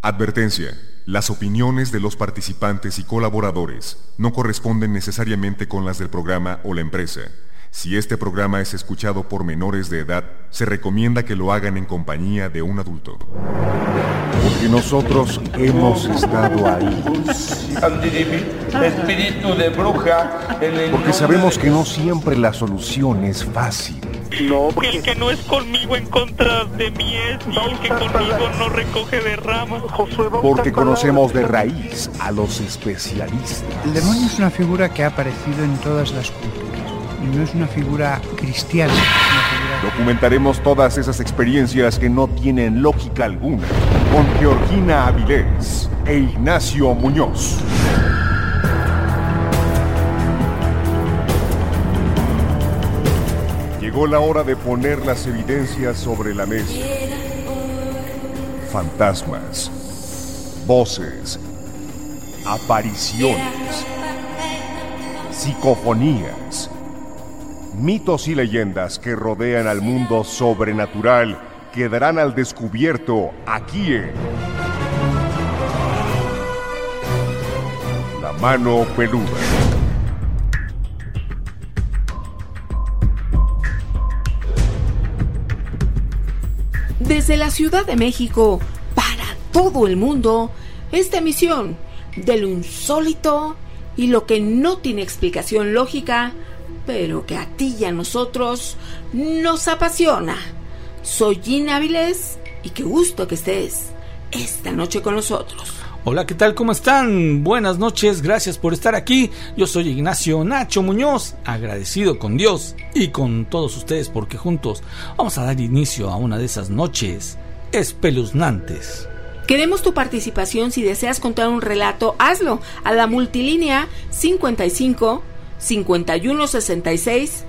Advertencia. Las opiniones de los participantes y colaboradores no corresponden necesariamente con las del programa o la empresa. Si este programa es escuchado por menores de edad, se recomienda que lo hagan en compañía de un adulto. Porque nosotros hemos estado ahí. Espíritu de bruja. Porque sabemos que no siempre la solución es fácil. No, el que no es conmigo en contra de mí es, y el que conmigo no recoge de ramas. Porque conocemos de raíz a los especialistas. El demonio es una figura que ha aparecido en todas las culturas. Y no es una figura cristiana. Documentaremos todas esas experiencias que no tienen lógica alguna con Georgina Avilés e Ignacio Muñoz. Llegó la hora de poner las evidencias sobre la mesa. Fantasmas, voces, apariciones, psicofonías, mitos y leyendas que rodean al mundo sobrenatural quedarán al descubierto aquí en La Mano Peluda. Desde la Ciudad de México, para todo el mundo, esta emisión de lo insólito y lo que no tiene explicación lógica, pero que a ti y a nosotros nos apasiona. Soy Gina Avilés y qué gusto que estés esta noche con nosotros. Hola, ¿qué tal? ¿Cómo están? Buenas noches, gracias por estar aquí. Yo soy Ignacio Nacho Muñoz, agradecido con Dios y con todos ustedes porque juntos vamos a dar inicio a una de esas noches espeluznantes. Queremos tu participación. Si deseas contar un relato, hazlo a la multilínea 55 51 66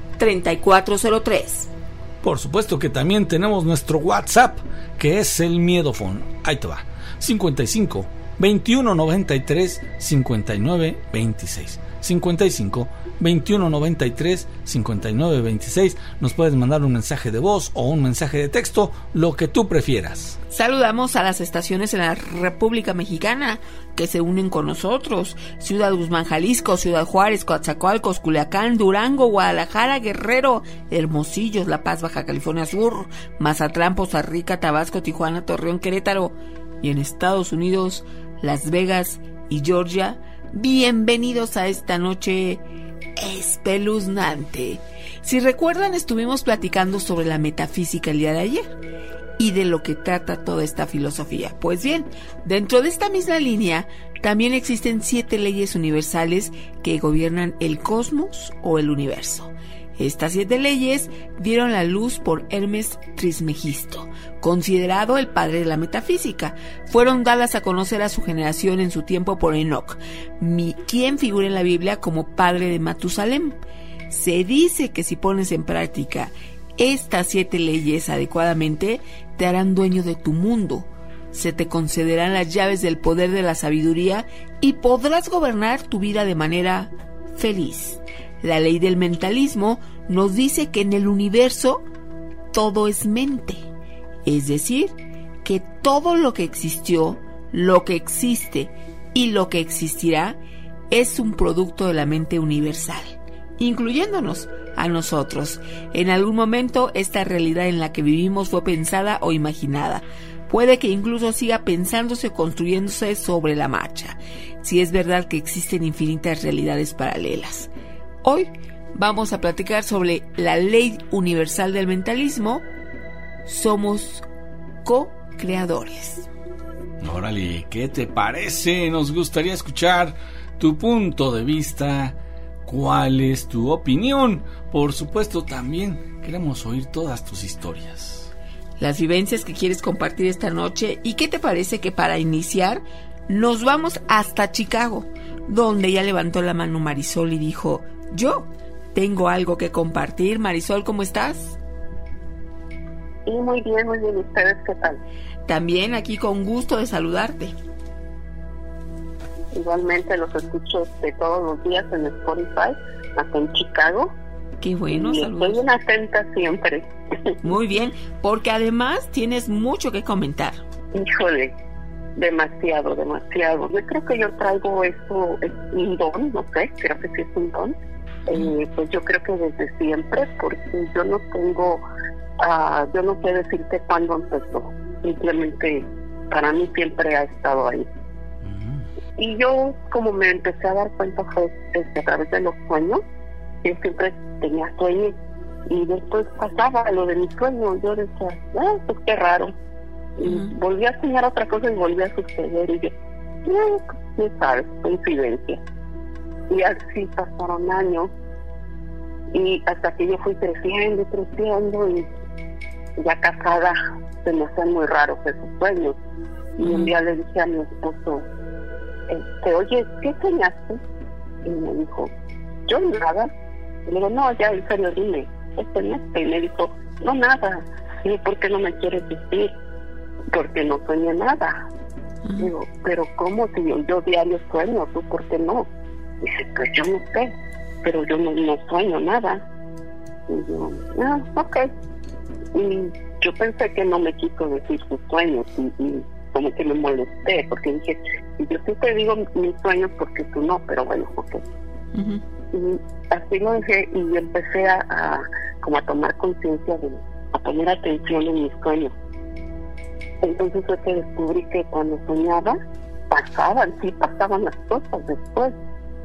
3403. Por supuesto que también tenemos nuestro WhatsApp, que es el Miedofon. Ahí te va. 55 21 93 59 26. 55 21 93 59 26. Nos puedes mandar un mensaje de voz o un mensaje de texto, lo que tú prefieras. Saludamos a las estaciones en la República Mexicana que se unen con nosotros: Ciudad Guzmán, Jalisco; Ciudad Juárez, Coatzacoalcos, Culiacán, Durango, Guadalajara, Guerrero, Hermosillo, La Paz, Baja California Sur, Mazatlán, Poza Rica, Tabasco, Tijuana, Torreón, Querétaro, y en Estados Unidos, Las Vegas y Georgia. Bienvenidos a esta noche espeluznante. Si recuerdan, estuvimos platicando sobre la metafísica el día de ayer y de lo que trata toda esta filosofía. Pues bien, dentro de esta misma línea también existen 7 leyes universales que gobiernan el cosmos o el universo. Estas 7 leyes dieron la luz por Hermes Trismegisto, considerado el padre de la metafísica. Fueron dadas a conocer a su generación en su tiempo por Enoc, quien figura en la Biblia como padre de Matusalem. Se dice que si pones en práctica estas 7 leyes adecuadamente, te harán dueño de tu mundo. Se te concederán las llaves del poder de la sabiduría y podrás gobernar tu vida de manera feliz. La ley del mentalismo nos dice que en el universo todo es mente, es decir, que todo lo que existió, lo que existe y lo que existirá es un producto de la mente universal, incluyéndonos a nosotros. En algún momento esta realidad en la que vivimos fue pensada o imaginada. Puede que incluso siga pensándose o construyéndose sobre la marcha, si es verdad que existen infinitas realidades paralelas. Hoy vamos a platicar sobre la ley universal del mentalismo. Somos co-creadores. Órale, ¿qué te parece? Nos gustaría escuchar tu punto de vista. ¿Cuál es tu opinión? Por supuesto, también queremos oír todas tus historias, las vivencias que quieres compartir esta noche. ¿Y qué te parece que para iniciar nos vamos hasta Chicago, donde ya levantó la mano Marisol y dijo: yo tengo algo que compartir? Marisol, ¿cómo estás? Sí, muy bien. ¿Ustedes qué tal? También aquí con gusto de saludarte. Igualmente los escucho todos los días en Spotify, acá en Chicago. Qué bueno, saludos. Estoy una atenta siempre. Muy bien, porque además tienes mucho que comentar. Híjole, demasiado. Yo creo que yo traigo eso, es un don, no sé, creo que sí es un don. Pues yo creo que desde siempre, porque yo no tengo, yo no sé decirte cuándo empezó, simplemente para mí siempre ha estado ahí. Y yo, como me empecé a dar cuenta, fue a través de los sueños. Yo siempre tenía sueños y después pasaba lo de mis sueños. Yo decía, pues qué raro. Y volví a soñar otra cosa y volví a suceder. Y yo, no sabes, coincidencia. Y así pasaron años. Y hasta que yo fui creciendo y ya casada, se me hacían muy raros esos sueños. Y un día le dije a mi esposo, oye, ¿qué soñaste? Y me dijo, yo nada. Y le digo, no, ya en serio, dime, ¿qué soñaste? Y me dijo, no, nada. Y digo, ¿por qué no me quieres decir? Porque no soñé nada. Digo, pero ¿cómo? Si yo diario sueño, ¿tú por qué no? Dice, pues yo no sé, pero yo no sueño nada. Y yo, ok. Y yo pensé que no me quiso decir sus sueños y como que me molesté, porque dije, yo sí te digo mis sueños porque tú no, pero bueno, ok. Y así lo dejé y empecé a tomar conciencia, a poner atención en mis sueños. Entonces fue que descubrí que cuando soñaba, pasaban las cosas después.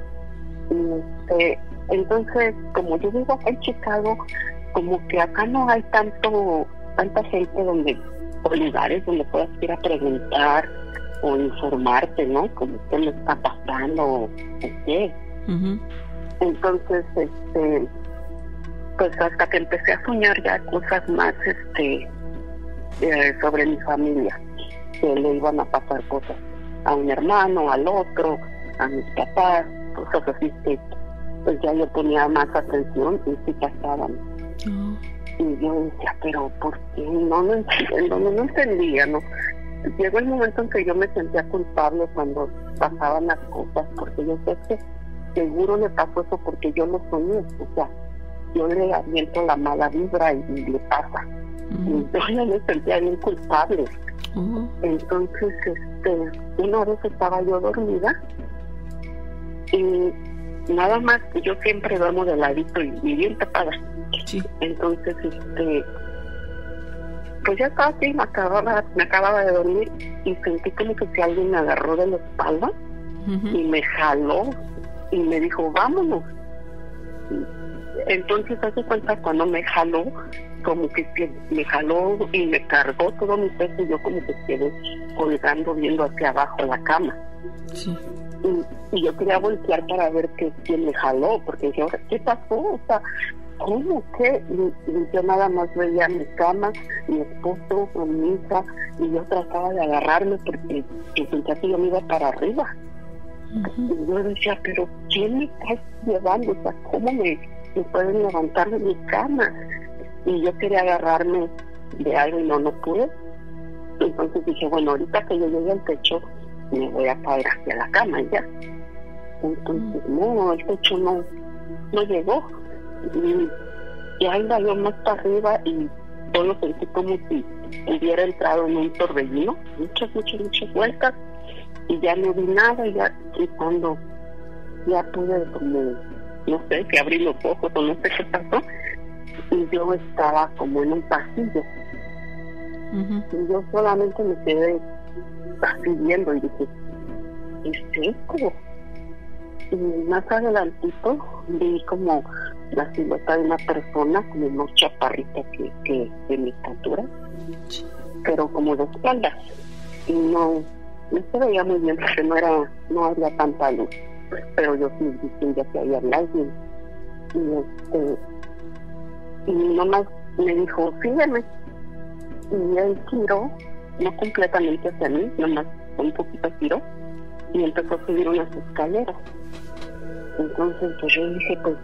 Y entonces, como yo vivo acá en Chicago, como que acá no hay tanta gente o lugares donde puedas ir a preguntar o informarte, ¿no? Como qué me está pasando o qué. Entonces, pues hasta que empecé a soñar ya cosas más, sobre mi familia, que le iban a pasar cosas a un hermano, al otro, a mis papás, cosas así que pues ya yo ponía más atención y sí pasaban. Y yo decía, pero ¿por qué? No entendía, ¿no? Llegó el momento en que yo me sentía culpable cuando pasaban las cosas, porque yo sé que seguro le pasó eso porque yo lo soñé, o sea, yo le aviento la mala vibra y le pasa. Y yo ya me sentía bien culpable. Entonces, una vez estaba yo dormida y nada más, yo siempre duermo de ladito y bien tapada. Sí. Entonces, pues ya estaba así, me acababa de dormir y sentí como que si alguien me agarró de la espalda y me jaló y me dijo, vámonos. Entonces, hace cuenta, cuando me jaló, como que me jaló y me cargó todo mi peso y yo como que quedé colgando viendo hacia abajo la cama. Sí. Y yo quería voltear para ver quién me jaló, porque dije, ¿qué pasó? O sea, ¿cómo? ¿Qué? Y yo nada más veía mi cama, mi esposo, mi hija, y yo trataba de agarrarme porque sentía que yo me iba para arriba. Y yo decía, pero ¿quién me está llevando? O sea, ¿cómo me pueden levantar de mi cama? Y yo quería agarrarme de algo y no pude. Entonces dije, bueno, ahorita que yo llegue al techo, me voy a caer hacia la cama ya. Entonces, no, el techo no llegó. Y ahí yo más para arriba y yo lo sentí como si hubiera entrado en un torbellino, muchas vueltas, y ya no vi nada. Y cuando ya pude, como, no sé, que abrí los ojos o no sé qué pasó, y yo estaba como en un pasillo. Y yo solamente me quedé así viendo y dije, ¿es esto? Y más adelantito vi como la silueta de una persona, como más chaparrita que de mi estatura, pero como de espaldas. Y no se veía muy bien porque no había tanta luz, pero yo sí distinguía que había alguien. Y nomás me dijo, sígueme. Y él giró, no completamente hacia mí, nomás un poquito giró, y empezó a subir unas escaleras. Entonces pues yo dije, pues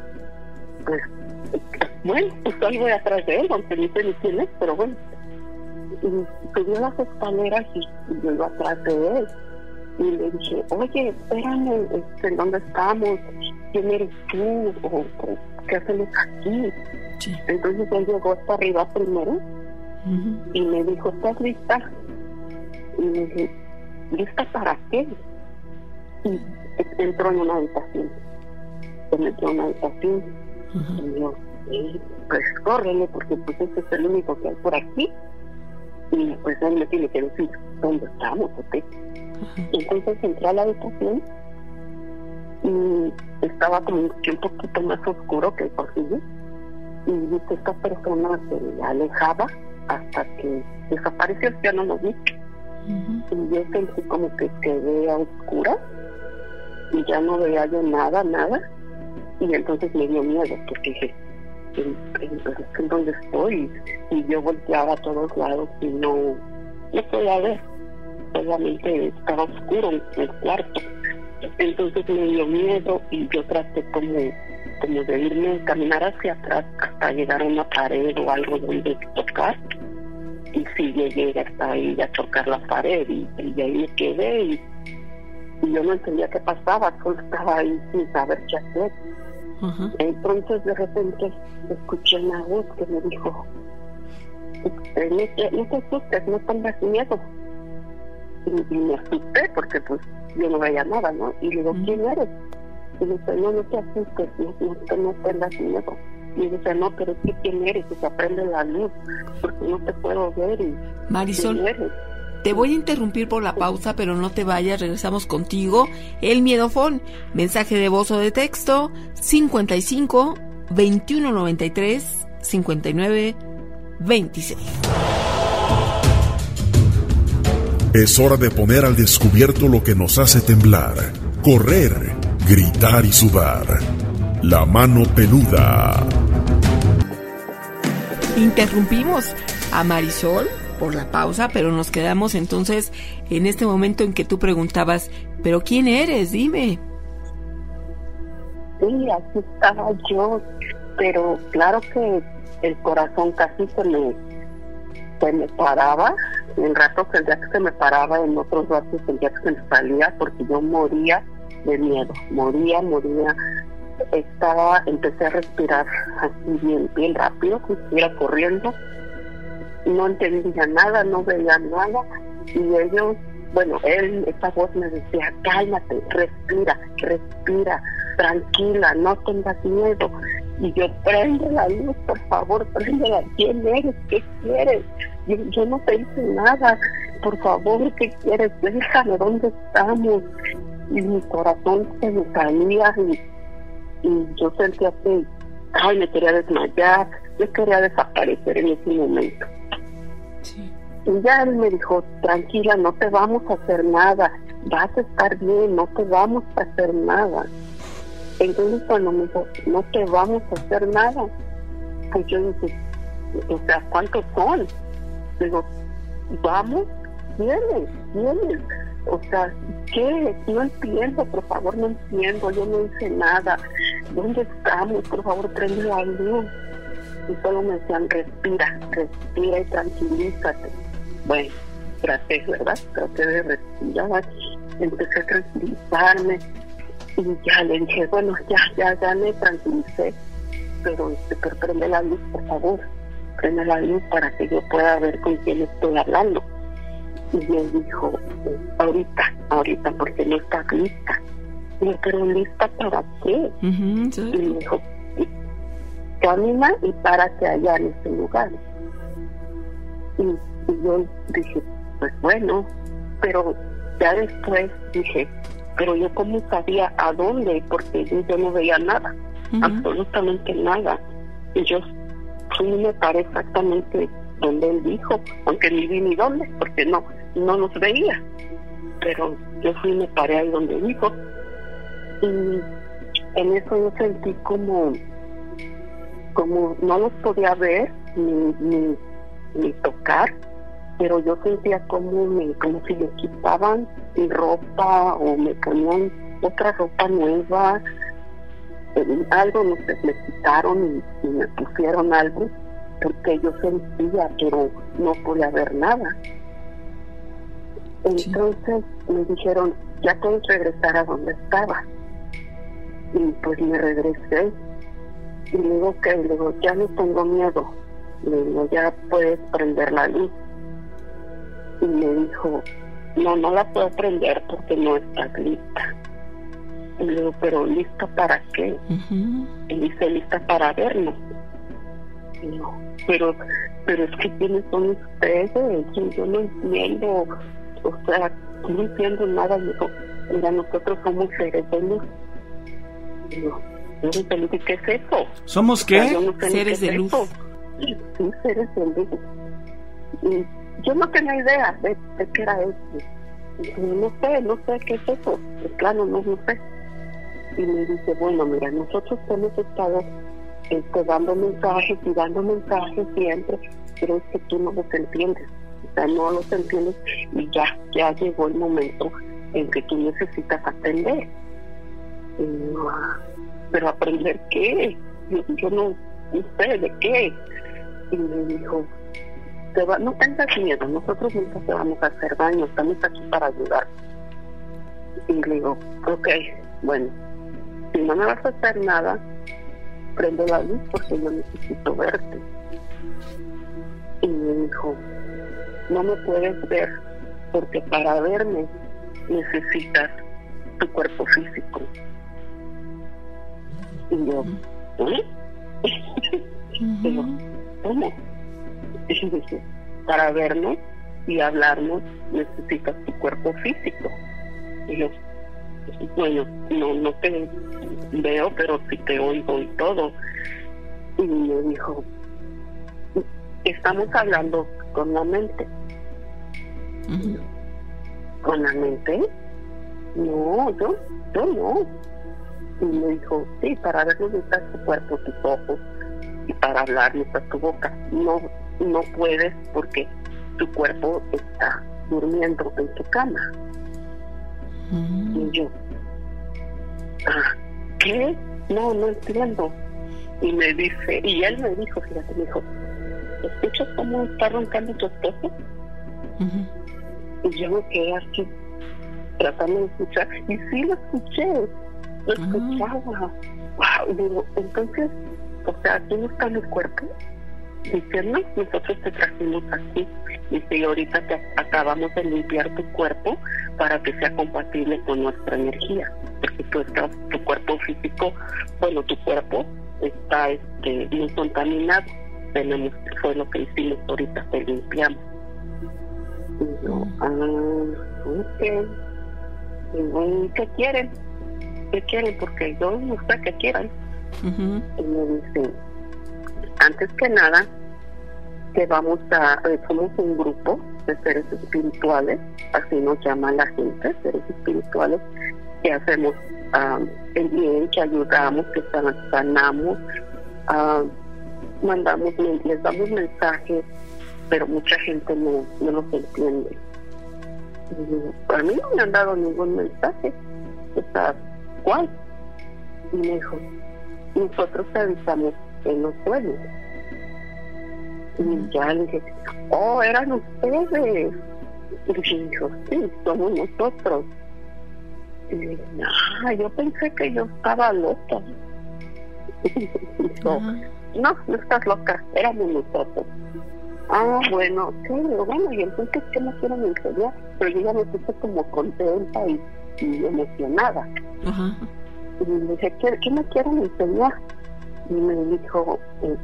bueno, pues ahí voy atrás de él, aunque no sé ni quién es, pero bueno. Y subió las escaleras y yo iba atrás de él. Y le dije, oye, espérame, ¿en dónde estamos? ¿Quién eres tú? ¿O qué hacemos aquí? Sí. Entonces él llegó hasta arriba primero y me dijo, ¿estás lista? Y le dije, ¿lista para qué? Y entró en una habitación. Se metió en una habitación. Y yo, pues córrele, porque pues este es el único que hay por aquí. Y pues él me tiene que decir dónde estamos, ¿ok? Entonces entré a la habitación y estaba como un poquito más oscuro que el pasillo. Y vi que esta persona se alejaba hasta que desapareció, ya no lo vi. Y yo sentí como que quedé a oscuras y ya no veía yo nada. Y entonces me dio miedo, porque dije, ¿en dónde estoy? Y yo volteaba a todos lados y no podía ver. Solamente estaba oscuro en el cuarto. Entonces me dio miedo y yo traté como de irme, caminar hacia atrás hasta llegar a una pared o algo donde tocar. Y sí, llegué hasta ahí a tocar la pared y ahí me quedé y yo no entendía qué pasaba, solo estaba ahí sin saber qué hacer. Entonces de repente escuché una voz que me dijo, no te asustes, no tengas miedo. Y me asusté porque pues yo no veía nada, ¿no? Y le digo, ¿quién eres? Y me dice, no te asustes, no tengas miedo. Y dice, no, pero ¿tú quién eres? Y se prende la luz, porque no te puedo ver. Y Marisol, te voy a interrumpir por la pausa, pero no te vayas, regresamos contigo. El Miedofón, mensaje de voz o de texto, 55 21 93 59 26. Es hora de poner al descubierto lo que nos hace temblar, correr, gritar y sudar. La mano peluda. Interrumpimos a Marisol por la pausa, pero nos quedamos entonces en este momento en que tú preguntabas, ¿pero quién eres? Dime. Sí, aquí estaba yo, pero claro que el corazón casi se me paraba. En ratos sentía que se me paraba, en otros ratos sentía que se me salía, porque yo moría de miedo, moría. Empecé a respirar así bien rápido, como si estuviera corriendo. No entendía nada, no veía nada. Y ellos, esa voz me decía, cálmate, respira, tranquila, no tengas miedo. Y yo, prende la luz, por favor, préndela. ¿Quién eres? ¿Qué quieres? Yo no te hice nada. Por favor, ¿qué quieres? Déjame, ¿dónde estamos? Y mi corazón se me salía y yo sentía que me quería desmayar, yo quería desaparecer en ese momento. Sí. Y ya él me dijo, tranquila, no te vamos a hacer nada, vas a estar bien, no te vamos a hacer nada. Entonces cuando me dijo, no te vamos a hacer nada, pues yo dije, o sea, ¿cuántos son? Digo, vamos, ¿quiénes? O sea, ¿qué? No entiendo, por favor, no entiendo, yo no hice nada. ¿Dónde estamos? Por favor, prende la luz. Y solo me decían, respira y tranquilízate. Bueno, traté de respirar, empecé a tranquilizarme y ya le dije, ya me tranquilicé, pero prende la luz, por favor, prende la luz para que yo pueda ver con quién estoy hablando. Y él dijo, ahorita, porque no estás lista. Y yo, ¿pero lista para qué? Sí. Y me dijo, camina y párate allá en este lugar. Y yo dije, pues bueno, pero ya después dije, pero yo cómo sabía a dónde, porque yo no veía nada, absolutamente nada. Y yo fui y me paré exactamente donde él dijo, aunque ni vi ni dónde, porque no nos veía, pero yo fui y me paré ahí donde dijo. Y en eso yo sentí como no los podía ver ni tocar, pero yo sentía como si me quitaban mi ropa o me ponían otra ropa nueva, algo, no sé, me quitaron y me pusieron algo, porque yo sentía, pero no podía ver nada. Entonces me dijeron, ya puedes regresar a donde estaba. Y pues me regresé y le digo, ya no tengo miedo, le digo, ya puedes prender la luz. Y me dijo, no la puedo prender porque no estás lista. Y le digo, ¿pero lista para qué? Y dice, lista para vernos. Y no, pero es que ¿quiénes son ustedes? Yo no entiendo, o sea, no entiendo nada. Y digo, mira, nosotros somos seres de luz. Y digo, ¿seres de luz? ¿Y qué es eso? ¿Somos qué? O sea, yo no sé Seres qué de es luz. eso. Sí, seres de luz. Y yo no tenía idea de qué era eso. Y no sé qué es eso. Y claro, no sé. Y me dice, bueno, mira, nosotros hemos estado dando mensajes siempre, pero es que tú no los entiendes. O sea, no los entiendes y ya llegó el momento en que tú necesitas aprender. ¿Pero aprender qué? Yo no sé de qué. Y me dijo, no tengas miedo, nosotros nunca te vamos a hacer daño, estamos aquí para ayudar. Y le digo, ok, bueno, si no me vas a hacer nada, prende la luz porque yo necesito verte. Y me dijo, no me puedes ver porque para verme necesitas tu cuerpo físico. Y yo, Digo, ¿cómo? Y dice, para vernos y hablarnos necesitas tu cuerpo físico. Y yo, bueno, no te veo, pero sí te oigo y todo. Y me dijo, estamos hablando con la mente. ¿Con la mente? No, yo no. Y me dijo, sí, para vernos necesitas tu cuerpo, tus ojos, y para hablar necesitas tu boca. No puedes porque tu cuerpo está durmiendo en tu cama. Y yo, ¿qué? No entiendo. Y me dice, y él me dijo, fíjate, me dijo, ¿escuchas cómo está roncando tu esposo? Y yo me quedé así, tratando de escuchar, y sí lo escuché, lo escuchaba. Wow, y digo, entonces, o sea, ¿aquí no está mi cuerpo? Dice, no, nosotros te trajimos aquí. Dice, y ahorita te acabamos de limpiar tu cuerpo para que sea compatible con nuestra energía. Porque tu cuerpo físico, bueno, tu cuerpo está muy contaminado. Fue lo que hicimos ahorita, te limpiamos. Y yo, ok. Y bueno, ¿qué quieren? ¿Qué quieren? Porque yo no sé qué quieran. Y me dicen, antes que nada, somos un grupo de seres espirituales, así nos llama la gente, seres espirituales, que hacemos el bien, que ayudamos, que sanamos, les damos mensajes, pero mucha gente no los entiende. Y a mí no me han dado ningún mensaje, o sea, ¿cuál? Y me dijo, nosotros te avisamos en los sueños. Y ya le dije, eran ustedes. Y dijo, sí, somos nosotros. Y le dije, yo pensé que yo estaba loca. Y dijo, no estás loca, éramos nosotros. Bueno, sí, bueno, y entonces, ¿qué me quieren enseñar? Pero yo ya me puse como contenta y emocionada. Y le dije, ¿qué me quieren enseñar? Y me dijo,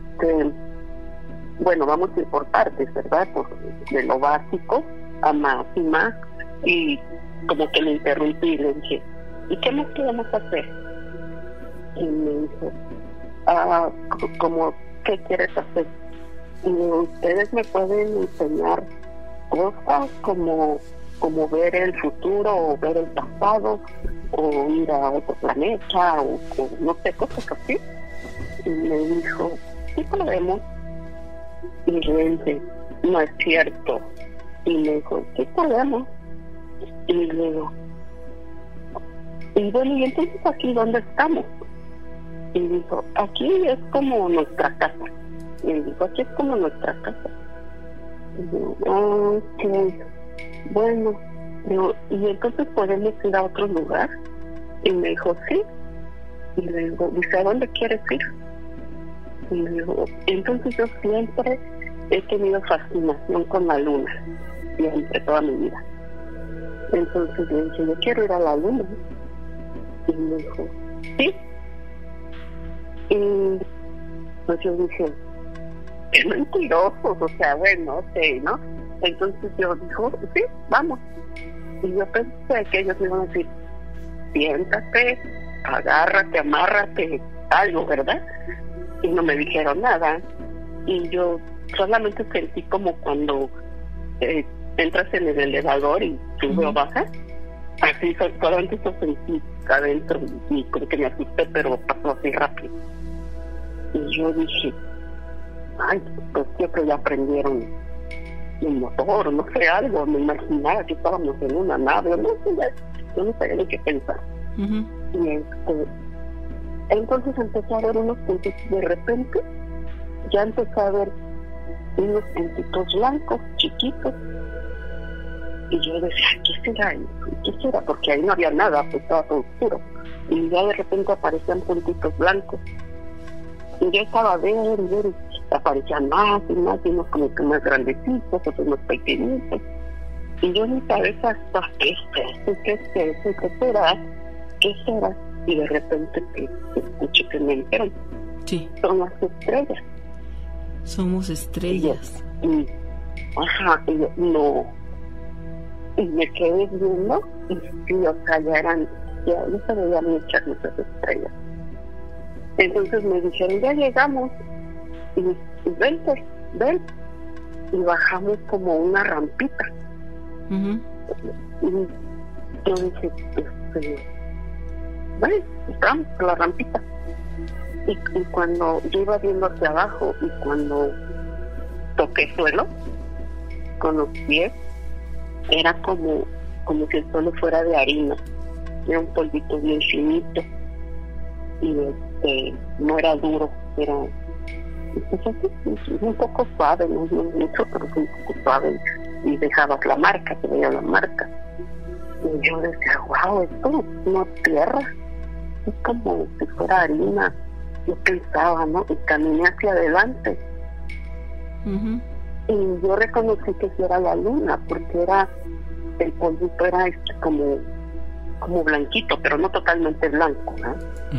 bueno, vamos a ir por partes, ¿verdad? De lo básico a más y más. Y como que le interrumpí y le dije, ¿y qué más queremos hacer? Y me dijo, ¿qué quieres hacer? Y ustedes me pueden enseñar cosas como ver el futuro o ver el pasado o ir a otro planeta o no sé, cosas así. Y me dijo, sí podemos. Y le dije, no es cierto. Y me dijo, sí podemos. Y le digo, y bueno, ¿y entonces aquí dónde estamos? Y dijo, aquí es como nuestra casa. Y me dijo, aquí es como nuestra casa. Y digo, ok, bueno. Digo, ¿y entonces podemos ir a otro lugar? Y me dijo, sí. Y le digo, dice, ¿a dónde quieres ir? Y le digo, entonces yo siempre he tenido fascinación con la luna, siempre, toda mi vida. Entonces le dije, yo quiero ir a la luna. Y me dijo, sí. Y pues yo dije, qué mentirosos, o sea, bueno, ok, ¿no? Entonces yo dijo, sí, vamos. Y yo pensé que ellos me iban a decir, siéntate, agárrate, amárrate, algo, ¿verdad? Y no me dijeron nada. Y yo solamente sentí como cuando entras en el elevador y sube o baja. Así, solamente eso sentí adentro y como que me asusté, pero pasó así rápido. Y yo dije, ay, pues siempre ya aprendieron un motor, no sé, algo. Me imaginaba que estábamos en una nave, no sé, yo no sabía ni qué pensar. Y entonces empecé a ver unos puntos y de repente ya empecé a ver unos puntitos blancos, chiquitos. Y yo decía, ¿qué será? ¿Qué será? Porque ahí no había nada, pues estaba todo oscuro. Y ya de repente aparecían puntitos blancos. Y yo estaba a ver, aparecían más y más, y unos como que más grandecitos, otros más pequeñitos. Y yo en mi cabeza, ¿qué será? ¿Qué será? Y de repente escucho que me dijeron, sí, son las estrellas. Somos estrellas. Y yo, no. Y me quedé viendo, y sí, o sea, ya se veían muchas estrellas. Entonces me dijeron, ya llegamos, y vente, ven. Y bajamos como una rampita. Y yo dije, bueno, entramos por la rampita. Y cuando yo iba viendo hacia abajo y cuando toqué suelo con los pies, era como si el suelo fuera de harina. Era un polvito bien finito y no era duro, era pues así, un poco suave, no mucho, pero un poco suave, y dejabas la marca, se veía la marca. Y yo decía, wow, esto no es tierra, es como si fuera harina. Yo pensaba, ¿no? Y caminé hacia adelante. Y yo reconocí que sí era la luna, porque el polvito era como blanquito, pero no totalmente blanco, ¿no?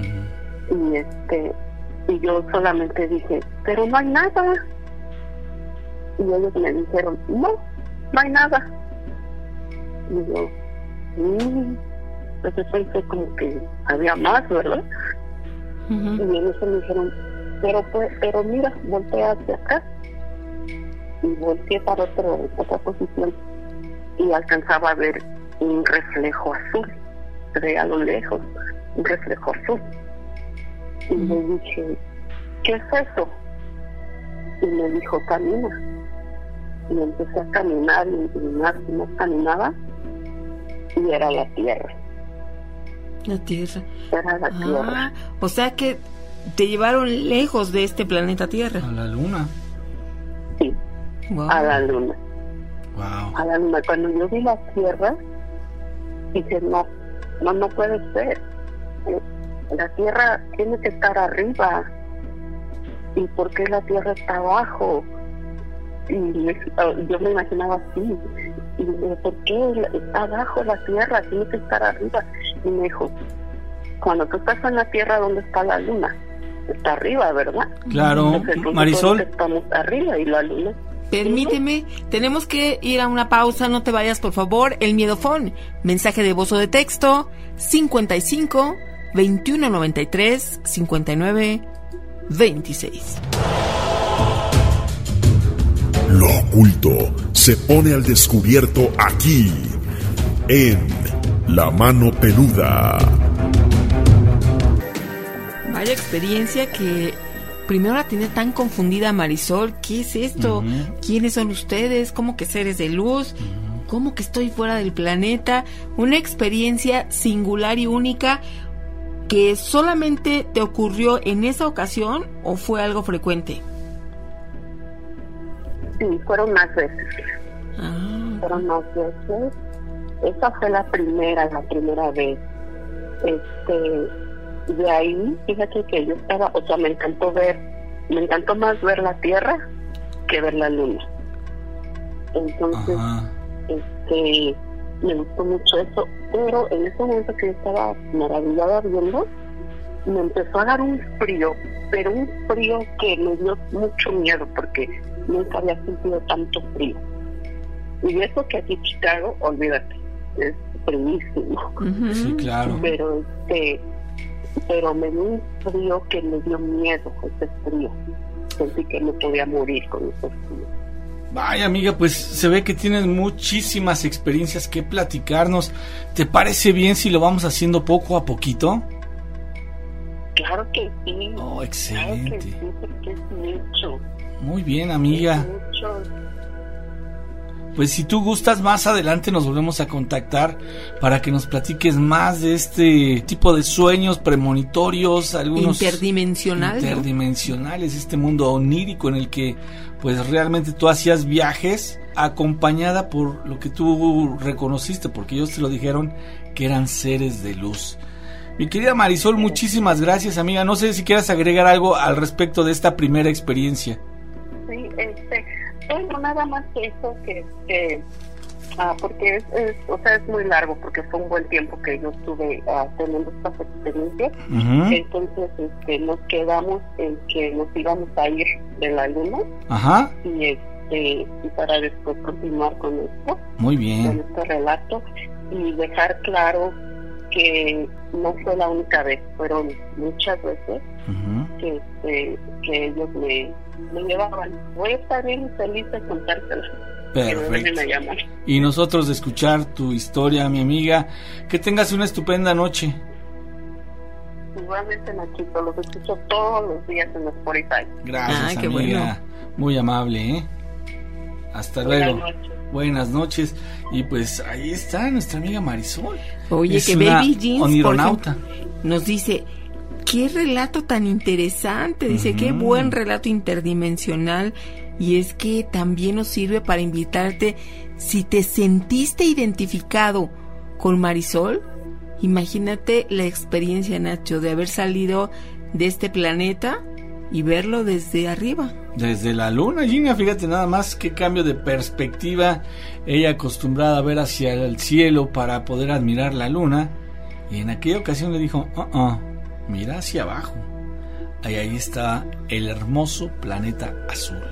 Y yo solamente dije, pero no hay nada. Y ellos me dijeron, no hay nada. Y yo, entonces pensé como que había más, ¿verdad? Y en eso me dijeron, pero mira, voltea hacia acá. Y volteé para otra posición y alcanzaba a ver un reflejo azul, se veía a lo lejos, un reflejo azul. Y le dije, ¿qué es eso? Y me dijo, camina. Y empecé a caminar y más caminaba y era la Tierra. La Tierra. Era la Tierra. O sea que te llevaron lejos de este planeta Tierra. A la Luna. Sí, wow. A la Luna. Wow. A la Luna. Cuando yo vi la Tierra, dije, no puede ser. La Tierra tiene que estar arriba. ¿Y por qué la Tierra está abajo? Y yo me imaginaba así. Y ¿por qué está abajo la Tierra? Tiene que estar arriba. Y me dijo, cuando tú estás en la Tierra, ¿dónde está la Luna? Está arriba, ¿verdad? Claro. Entonces, Marisol. Estamos arriba y la Luna. Permíteme, tenemos que ir a una pausa, no te vayas, por favor. El Miedofón, mensaje de voz o de texto, 55 21 93 59 26. Lo oculto se pone al descubierto aquí, en La Mano Peluda. Vaya experiencia que primero la tenía tan confundida Marisol. ¿Qué es esto? ¿Quiénes son ustedes? ¿Cómo que seres de luz? ¿Cómo que estoy fuera del planeta? Una experiencia singular y única que solamente te ocurrió en esa ocasión o fue algo frecuente. Sí, fueron más veces. Fueron más veces. Esa fue la primera vez. De ahí, fíjate que yo estaba, o sea, me encantó más ver la Tierra que ver la Luna. Entonces, me gustó mucho eso, pero en ese momento que yo estaba maravillada viendo, me empezó a dar un frío, pero un frío que me dio mucho miedo porque nunca había sentido tanto frío. Y eso que aquí Chicago, olvídate, es fríísimo. Sí, claro. Pero me dio un frío que me dio miedo, ese frío. Sentí que me podía morir con ese frío. Vaya, amiga, pues se ve que tienes muchísimas experiencias que platicarnos. ¿Te parece bien si lo vamos haciendo poco a poquito? Claro que sí. Oh, excelente. Claro que sí, porque es mucho. Muy bien, amiga. Es mucho. Pues si tú gustas, más adelante nos volvemos a contactar para que nos platiques más de este tipo de sueños premonitorios, algunos interdimensionales, este mundo onírico en el que pues realmente tú hacías viajes acompañada por lo que tú reconociste, porque ellos te lo dijeron que eran seres de luz. Mi querida Marisol, muchísimas gracias, amiga. No sé si quieras agregar algo al respecto de esta primera experiencia. Sí, bueno, nada más que eso, porque es muy largo, porque fue un buen tiempo que yo estuve teniendo estas experiencias. Uh-huh. Entonces nos quedamos en que nos íbamos a ir de la luna. Ajá. Y para después continuar con esto. Muy bien. Con este relato y dejar claro que no fue la única vez, fueron muchas veces. Uh-huh. que ellos me llevaban. Voy a estar bien feliz de contártelo. Perfecto. Y nosotros de escuchar tu historia, mi amiga. Que tengas una estupenda noche. Igualmente, Nachito, los escucho todos los días en Spotify. Gracias, qué amiga. bueno. Muy amable, ¿eh? Hasta luego. Buenas noches. Y pues ahí está nuestra amiga Marisol. Oye, es que una Baby Jeans, onironauta. por ejemplo, nos dice: qué relato tan interesante. Dice: qué buen relato interdimensional. Y es que también nos sirve para invitarte, si te sentiste identificado con Marisol, imagínate la experiencia, Nacho, de haber salido de este planeta y verlo desde arriba. Desde la luna, Gina, fíjate nada más qué cambio de perspectiva. Ella acostumbrada a ver hacia el cielo para poder admirar la luna, y en aquella ocasión le dijo: mira hacia abajo. Ahí está el hermoso planeta azul.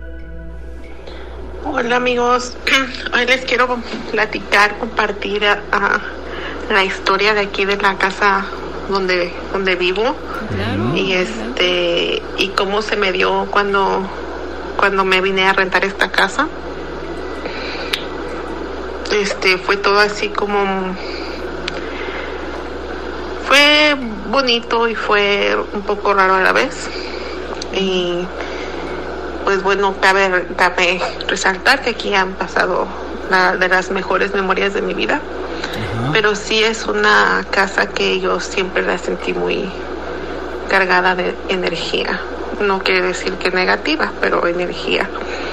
Hola amigos, hoy les quiero compartir la historia de aquí de la casa donde vivo. Claro. Y cómo se me dio cuando me vine a rentar esta casa. Fue todo así como, fue bonito y fue un poco raro a la vez. Y pues bueno, cabe resaltar que aquí han pasado de las mejores memorias de mi vida. Uh-huh. Pero sí es una casa que yo siempre la sentí muy cargada de energía. No quiere decir que negativa, pero energía.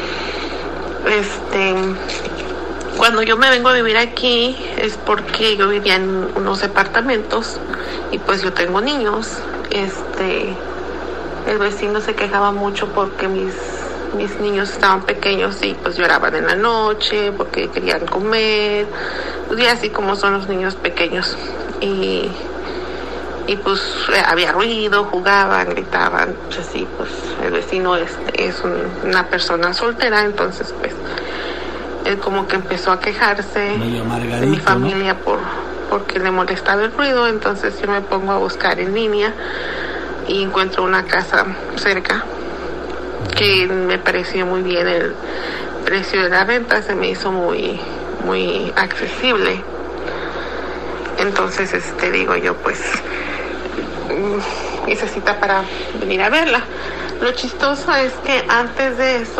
Cuando yo me vengo a vivir aquí es porque yo vivía en unos departamentos y pues yo tengo niños. El vecino se quejaba mucho porque mis niños estaban pequeños y pues lloraban en la noche porque querían comer, y así como son los niños pequeños, y pues había ruido, jugaban, gritaban, pues así. Pues el vecino es una persona soltera, entonces pues él como que empezó a quejarse de mi familia, ¿no? porque le molestaba el ruido. Entonces yo me pongo a buscar en línea y encuentro una casa cerca que me pareció muy bien. El precio de la renta se me hizo muy muy accesible. Entonces digo yo, pues hice cita para venir a verla. Lo chistoso es que antes de eso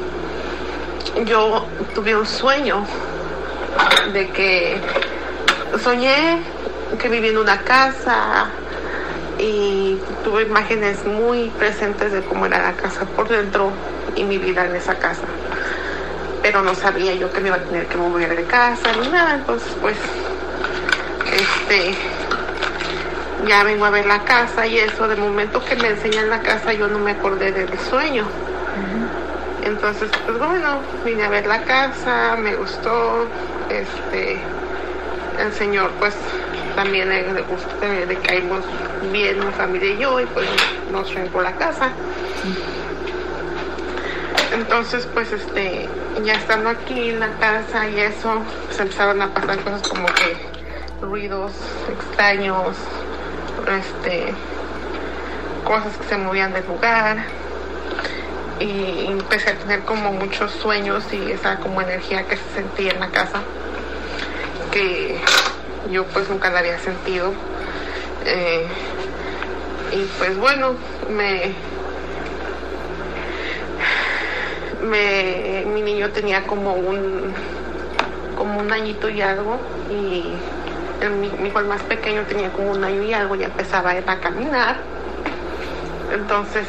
yo tuve un sueño de que soñé que vivía en una casa y tuve imágenes muy presentes de cómo era la casa por dentro y mi vida en esa casa, pero no sabía yo que me iba a tener que mover de casa ni nada. Entonces pues ya vengo a ver la casa y eso. De momento que me enseñan la casa yo no me acordé del sueño. Entonces pues bueno, vine a ver la casa, me gustó, el señor pues también le caímos bien, mi familia y yo, y pues nos rentó la casa. Entonces pues ya estando aquí en la casa y eso, pues empezaron a pasar cosas como que ruidos extraños, cosas que se movían del lugar, y empecé a tener como muchos sueños y esa como energía que se sentía en la casa, que yo pues nunca la había sentido. Y pues bueno, mi niño tenía como un añito y algo, y mi hijo el más pequeño tenía como un año y algo, ya empezaba él a caminar. Entonces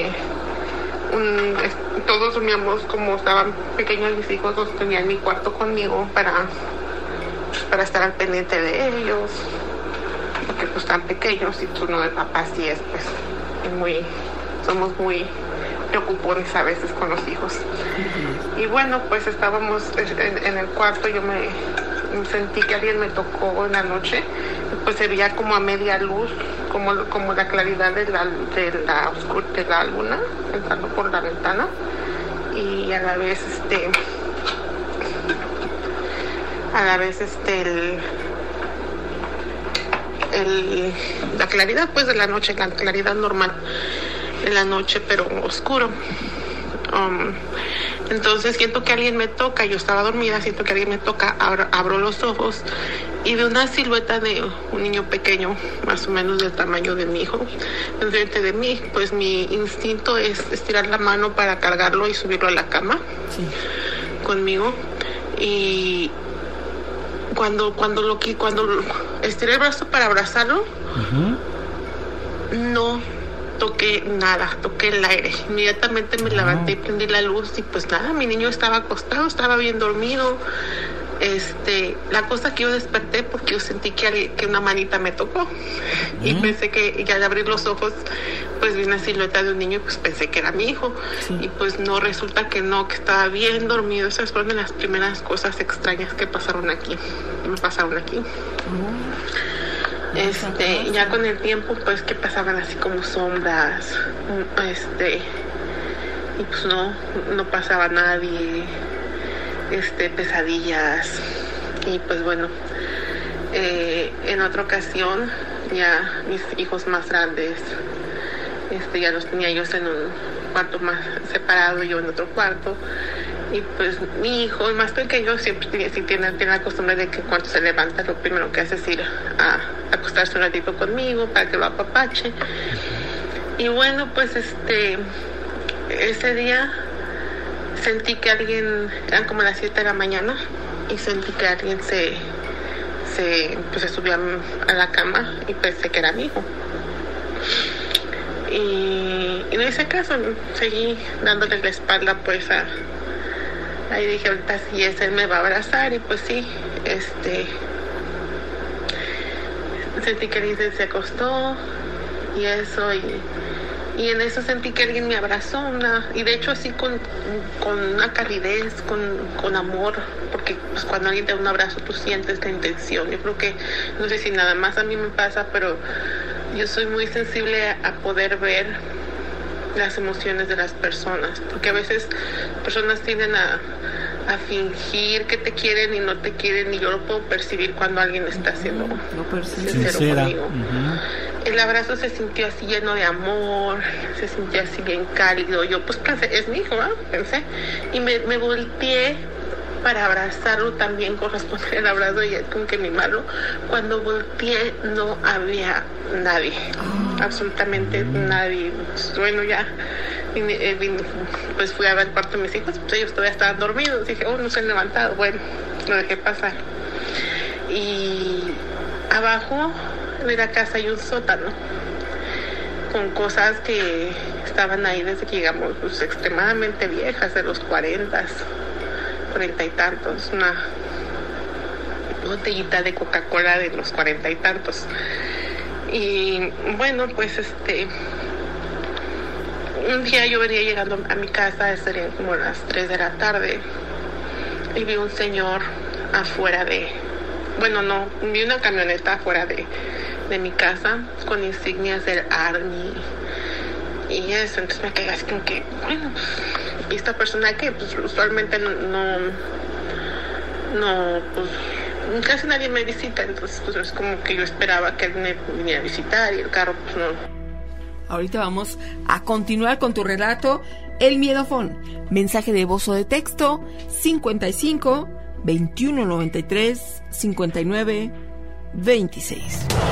todos dormíamos, como estaban pequeños mis hijos, los tenía en mi cuarto conmigo para estar al pendiente de ellos, porque pues están pequeños y turno de papá sí es pues somos muy preocupones a veces con los hijos. Y bueno, pues estábamos en el cuarto, yo me sentí que alguien me tocó en la noche, pues se veía como a media luz, como la claridad de la luna entrando por la ventana, y a la vez la claridad pues de la noche, la claridad normal de la noche, pero oscuro. Entonces siento que alguien me toca, yo estaba dormida, siento que alguien me toca, abro los ojos y veo una silueta de un niño pequeño, más o menos del tamaño de mi hijo, enfrente de mí. Pues mi instinto es estirar la mano para cargarlo y subirlo a la cama conmigo, y cuando estiré el brazo para abrazarlo, no toqué nada, toqué el aire. Inmediatamente me levanté y prendí la luz, y pues nada, mi niño estaba acostado, estaba bien dormido. La cosa que yo desperté porque yo sentí que una manita me tocó, y pensé que, ya al abrir los ojos, pues vi una silueta de un niño, y pues pensé que era mi hijo, y pues no, resulta que no, que estaba bien dormido. Esas fueron las primeras cosas extrañas que me pasaron aquí. Ya con el tiempo, pues que pasaban así como sombras, y pues no pasaba nadie, pesadillas. Y pues bueno, en otra ocasión, ya mis hijos más grandes, ya los tenía ellos en un cuarto más separado, yo en otro cuarto. Y pues mi hijo, el más pequeño, siempre tiene la costumbre de que cuando se levanta, lo primero que hace es ir a acostarse un ratito conmigo para que lo apapache. Y bueno, pues ese día sentí que alguien, eran como las 7 de la mañana, y sentí que alguien se subió a la cama, y pensé que era mi hijo. Y no hice caso, seguí dándole la espalda pues ahí dije, ahorita sí él me va a abrazar, y pues sí, sentí que alguien se acostó y eso, y en eso sentí que alguien me abrazó, y de hecho así con una calidez, con amor, porque pues cuando alguien te da un abrazo tú sientes la intención. Yo creo que, no sé si nada más a mí me pasa, pero yo soy muy sensible a poder ver las emociones de las personas, porque a veces personas tienden a fingir que te quieren y no te quieren, y yo lo puedo percibir cuando alguien está siendo sincero conmigo. El abrazo se sintió así lleno de amor, se sintió así bien cálido. Yo pues pensé, es mi hijo, pensé, y me volteé para abrazarlo también, corresponde el abrazo, y es como que mi mano, cuando volteé no había nadie, absolutamente nadie. Bueno, ya pues fui a ver el cuarto de mis hijos, pues ellos todavía estaban dormidos, dije, no se han levantado, bueno, lo dejé pasar. Y abajo de la casa hay un sótano con cosas que estaban ahí desde que llegamos, pues extremadamente viejas, de los 40 y tantos, una botellita de Coca-Cola de los 40 y tantos. Y bueno, pues un día yo venía llegando a mi casa, serían como las 3 de la tarde, y vi un señor afuera de bueno, no, vi una camioneta afuera de mi casa con insignias del Army y eso, entonces me quedé así como que, bueno, y esta persona que pues usualmente no, pues casi nadie me visita, entonces pues es como que yo esperaba que él me viniera a visitar y el carro pues no. Ahorita vamos a continuar con tu relato, El Miedofón. Mensaje de voz o de texto 55 21 93 59 26.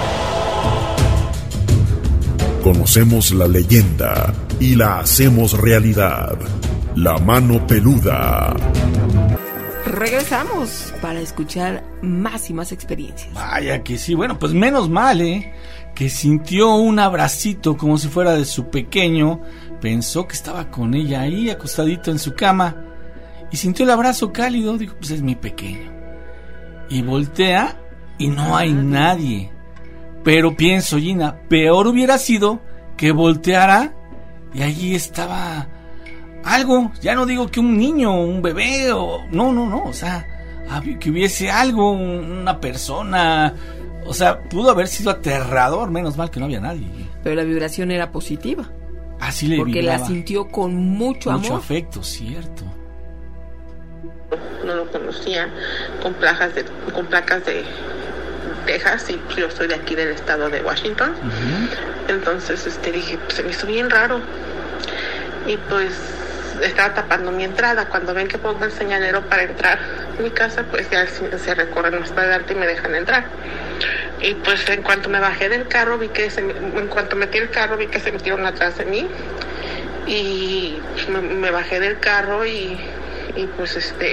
Conocemos la leyenda y la hacemos realidad. La mano peluda. Regresamos para escuchar más y más experiencias. Vaya que sí, bueno, pues menos mal, que sintió un abracito como si fuera de su pequeño, pensó que estaba con ella ahí acostadito en su cama y sintió el abrazo cálido, dijo, pues es mi pequeño. Y voltea y no hay nadie. Pero pienso, Gina, peor hubiera sido que volteara y allí estaba algo, ya no digo que un niño, un bebé, o no, o sea, que hubiese algo, una persona, o sea, pudo haber sido aterrador, menos mal que no había nadie. Pero la vibración era positiva. Así le porque vibraba. La sintió con mucho amor. Mucho afecto, cierto. No lo conocía, con placas de Texas, y yo soy de aquí del estado de Washington. Entonces dije, pues se me hizo bien raro. Y pues estaba tapando mi entrada. Cuando ven que pongo el señalero para entrar a mi casa, pues ya se recorren más para adelante y me dejan entrar. Y pues en cuanto me bajé del carro, en cuanto metí el carro, vi que se metieron atrás de mí. Y me bajé del carro y pues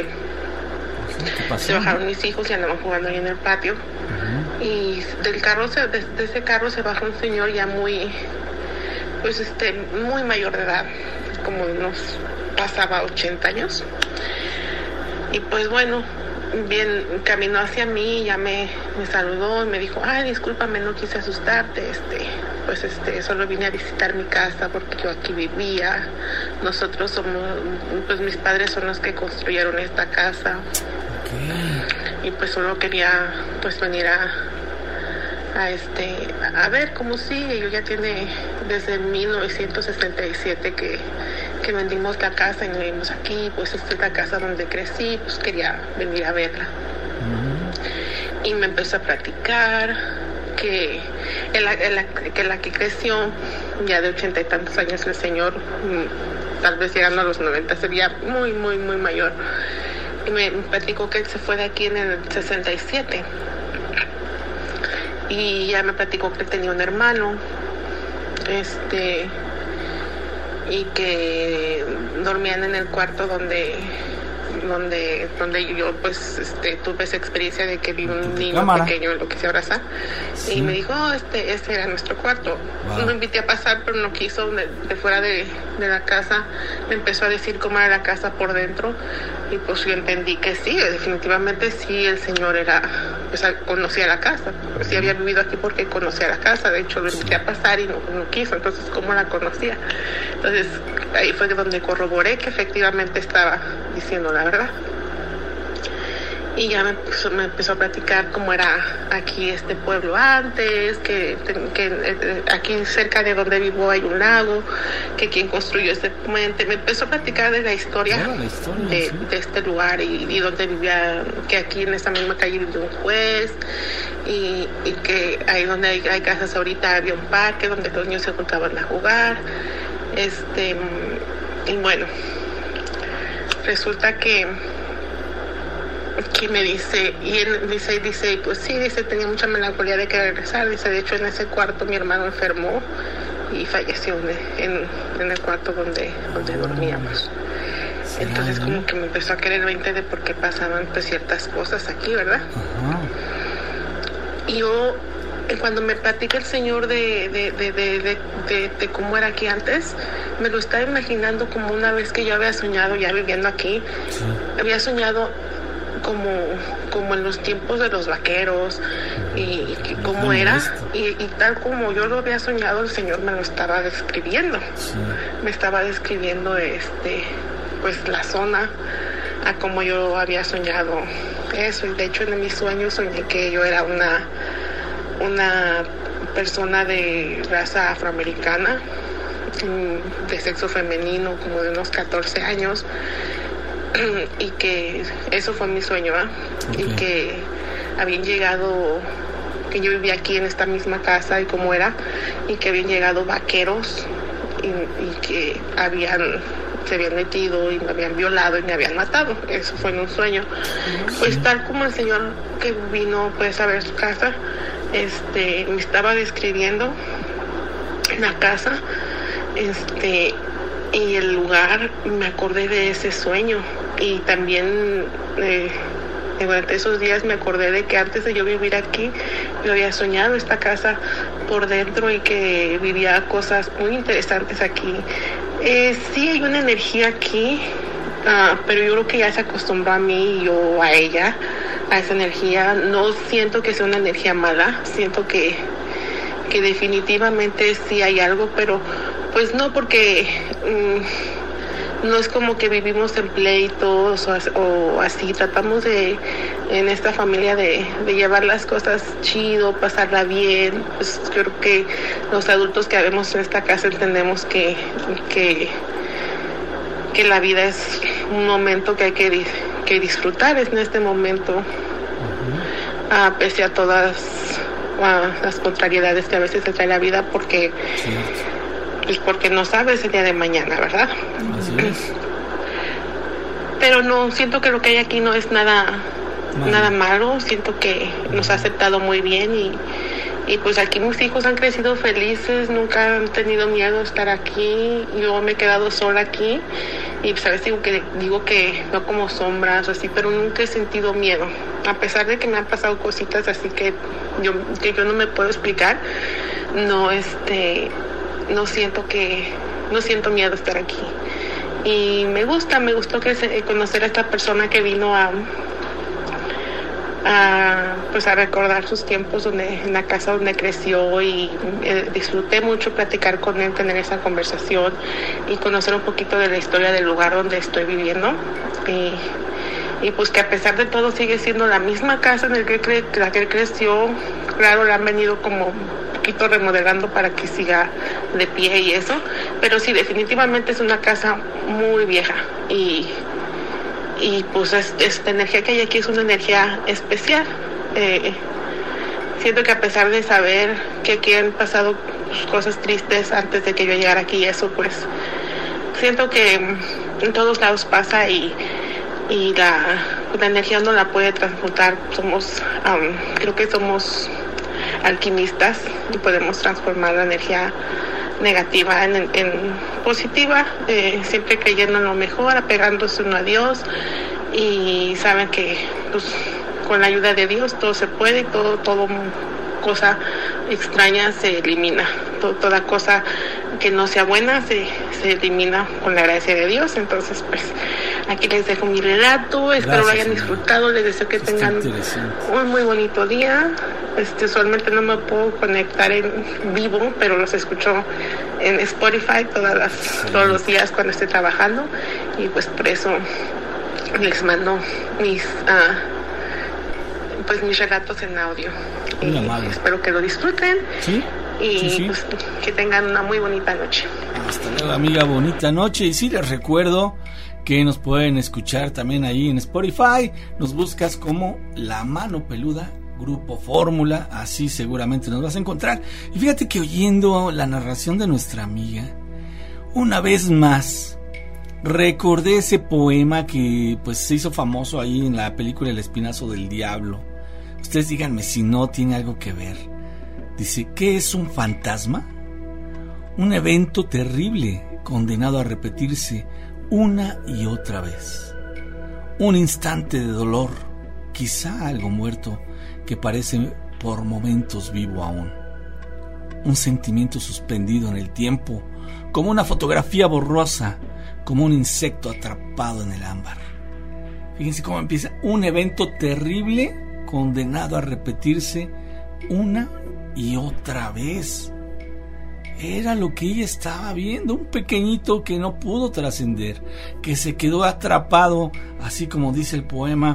se bajaron mis hijos y andaban jugando ahí en el patio. Y del carro, de ese carro se baja un señor ya muy, pues muy mayor de edad, como nos pasaba 80 años. Y pues bueno, bien, caminó hacia mí, ya me saludó y me dijo, ay, discúlpame, no quise asustarte, solo vine a visitar mi casa porque yo aquí vivía. Nosotros somos, pues mis padres son los que construyeron esta casa. Y pues solo quería pues venir a ver cómo sigue. Yo ya tiene desde 1967 que vendimos la casa y nos vivimos aquí, pues esta es la casa donde crecí, pues quería venir a verla. Y me empezó a platicar que la que creció ya de 80 y tantos años, el señor, tal vez llegando a los 90, sería muy, muy, muy mayor. Y me platicó que él se fue de aquí en el 67. Y ya me platicó que él tenía un hermano, y que dormían en el cuarto donde yo pues tuve esa experiencia de que vi un niño pequeño en lo que se abraza. Sí. Y me dijo, este era nuestro cuarto. Wow. Lo invité a pasar, pero no quiso. De fuera de la casa me empezó a decir cómo era la casa por dentro, y pues yo entendí que sí, definitivamente sí, el señor conocía la casa, pues sí había vivido aquí porque conocía la casa. De hecho lo invité a pasar y no quiso. Entonces, ¿cómo la conocía? Entonces ahí fue donde corroboré que efectivamente estaba diciendo la verdad. Y ya me empezó a platicar cómo era aquí este pueblo antes, que aquí cerca de donde vivo hay un lago, que quien construyó este puente. Me empezó a platicar de la historia, de este lugar y donde vivía, que aquí en esta misma calle vivía un juez, y que ahí donde hay casas ahorita había un parque donde los niños se juntaban a jugar. Y bueno, resulta que me dice, y él dice, pues sí, tenía mucha melancolía de querer regresar. Dice, de hecho en ese cuarto mi hermano enfermó y falleció en el cuarto donde dormíamos. Entonces como que me empezó a querer 20 de por qué pasaban pues ciertas cosas aquí, ¿verdad? Y yo, cuando me platica el señor de cómo era aquí antes, me lo estaba imaginando como una vez que yo había soñado ya viviendo aquí. Sí. Había soñado como en los tiempos de los vaqueros, y cómo era, y tal como yo lo había soñado, el señor me lo estaba describiendo. Sí. Me estaba describiendo pues la zona a como yo había soñado eso. Y de hecho en mis sueños soñé que yo era una persona de raza afroamericana, de sexo femenino, como de unos 14 años, y que eso fue mi sueño, y que habían llegado, que yo vivía aquí en esta misma casa y como era, y que habían llegado vaqueros y que se habían metido y me habían violado y me habían matado. Eso fue en un sueño. Pues tal como el señor que vino pues a ver su casa, me estaba describiendo la casa, y el lugar, me acordé de ese sueño. Y también durante esos días me acordé de que antes de yo vivir aquí, yo había soñado esta casa por dentro y que vivía cosas muy interesantes aquí. Sí hay una energía aquí, pero yo creo que ya se acostumbró a mí y yo a ella, a esa energía. No siento que sea una energía mala, siento que definitivamente sí hay algo, pero pues no, porque no es como que vivimos en pleitos o así. Tratamos en esta familia de llevar las cosas chido, pasarla bien. Pues yo creo que los adultos que vemos en esta casa entendemos que la vida es un momento que hay que disfrutar en este momento, pese a todas las contrariedades que a veces te trae la vida, porque no sabes el día de mañana, ¿verdad? Así es. Pero no, siento que lo que hay aquí no es nada malo. Siento que nos ha aceptado muy bien y pues aquí mis hijos han crecido felices, nunca han tenido miedo de estar aquí. Yo me he quedado sola aquí y pues a veces digo que no como sombras o así, pero nunca he sentido miedo, a pesar de que me han pasado cositas así que yo no me puedo explicar. No siento miedo de estar aquí. Y me gustó conocer a esta persona que vino a recordar sus tiempos en la casa donde creció, y disfruté mucho platicar con él, tener esa conversación y conocer un poquito de la historia del lugar donde estoy viviendo. Y pues que a pesar de todo sigue siendo la misma casa en la que él creció. Claro, la han venido como poquito remodelando para que siga de pie y eso, pero sí, definitivamente es una casa muy vieja y pues esta energía que hay aquí es una energía especial. Siento que a pesar de saber que aquí han pasado cosas tristes antes de que yo llegara aquí, eso pues siento que en todos lados pasa y la energía no la puede transmutar. Creo que somos alquimistas y podemos transformar la energía negativa en positiva, siempre creyendo en lo mejor, apegándose uno a Dios, y saben que pues, con la ayuda de Dios todo se puede y todo cosa extraña se elimina, toda cosa que no sea buena se elimina con la gracia de Dios. Entonces pues aquí les dejo mi relato, espero lo hayan disfrutado, les deseo que tengan un muy bonito día. Usualmente no me puedo conectar en vivo, pero los escucho en Spotify todos los días cuando estoy trabajando, y pues por eso les mando mis relatos en audio. Espero que lo disfruten. ¿Sí? Y pues, que tengan una muy bonita noche. Hasta luego, amiga, bonita noche. Y sí, les recuerdo que nos pueden escuchar también ahí en Spotify. Nos buscas como La Mano Peluda Grupo Fórmula, así seguramente nos vas a encontrar. Y fíjate que oyendo la narración de nuestra amiga, una vez más recordé ese poema que pues se hizo famoso ahí en la película El Espinazo del Diablo. Ustedes díganme si no tiene algo que ver. Dice, ¿qué es un fantasma? Un evento terrible condenado a repetirse una y otra vez. Un instante de dolor, quizá algo muerto que parece por momentos vivo aún. Un sentimiento suspendido en el tiempo, como una fotografía borrosa, como un insecto atrapado en el ámbar. Fíjense cómo empieza. Un evento terrible condenado a repetirse una y otra vez. Era lo que ella estaba viendo, un pequeñito que no pudo trascender, que se quedó atrapado, así como dice el poema,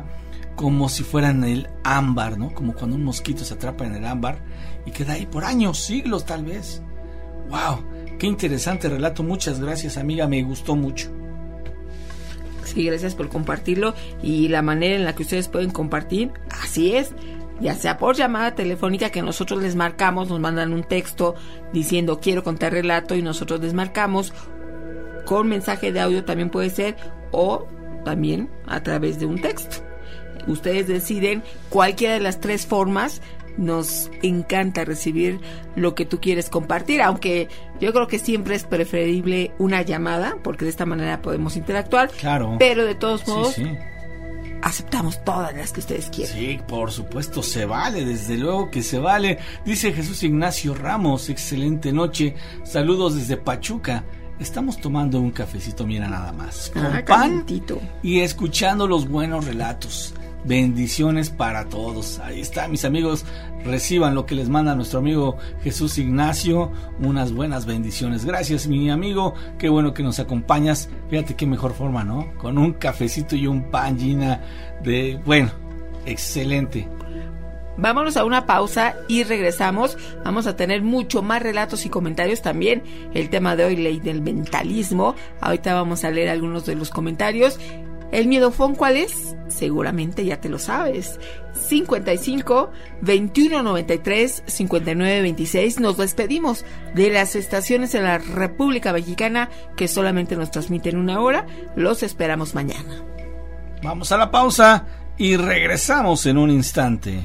como si fueran el ámbar, ¿no? Como cuando un mosquito se atrapa en el ámbar y queda ahí por años, siglos tal vez. ¡Wow! ¡Qué interesante relato! Muchas gracias, amiga, me gustó mucho. Sí, gracias por compartirlo, y la manera en la que ustedes pueden compartir, así es, ya sea por llamada telefónica que nosotros les marcamos, nos mandan un texto diciendo quiero contar relato y nosotros les marcamos, con mensaje de audio también puede ser, o también a través de un texto. Ustedes deciden cualquiera de las tres formas. Nos encanta recibir lo que tú quieres compartir, aunque yo creo que siempre es preferible una llamada, porque de esta manera podemos interactuar. Claro. Pero de todos modos, sí. Aceptamos todas las que ustedes quieran. Sí, por supuesto, se vale, desde luego que se vale. Dice Jesús Ignacio Ramos, excelente noche, saludos desde Pachuca. Estamos tomando un cafecito, mira nada más, con pan calentito, y escuchando los buenos relatos. Bendiciones para todos. Ahí está, mis amigos, reciban lo que les manda nuestro amigo Jesús Ignacio, unas buenas bendiciones. Gracias, mi amigo, qué bueno que nos acompañas. Fíjate qué mejor forma, ¿no? Con un cafecito y un pan, Gina, bueno, excelente. Vámonos a una pausa y regresamos. Vamos a tener mucho más relatos y comentarios también. El tema de hoy, ley del mentalismo. Ahorita vamos a leer algunos de los comentarios. ¿El miedofón cuál es? Seguramente ya te lo sabes. 55 21 93 59 26. Nos despedimos de las estaciones en la República Mexicana que solamente nos transmiten una hora. Los esperamos mañana. Vamos a la pausa y regresamos en un instante.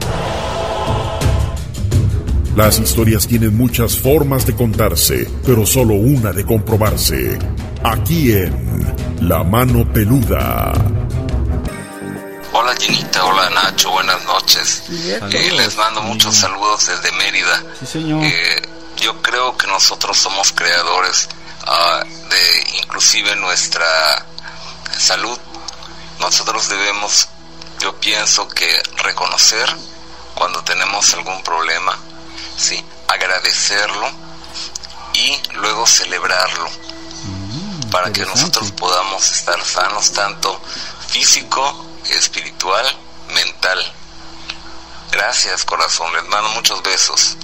Las historias tienen muchas formas de contarse, pero solo una de comprobarse. Aquí en La Mano Peluda. Hola Ginita, hola Nacho, buenas noches. Les mando muchos saludos desde Mérida. Sí, señor. Yo creo que nosotros somos creadores de inclusive nuestra salud. Nosotros debemos, yo pienso que reconocer cuando tenemos algún problema, sí, agradecerlo y luego celebrarlo para que nosotros podamos estar sanos, tanto físico, espiritual, mental. Gracias, corazón, les mando muchos besos.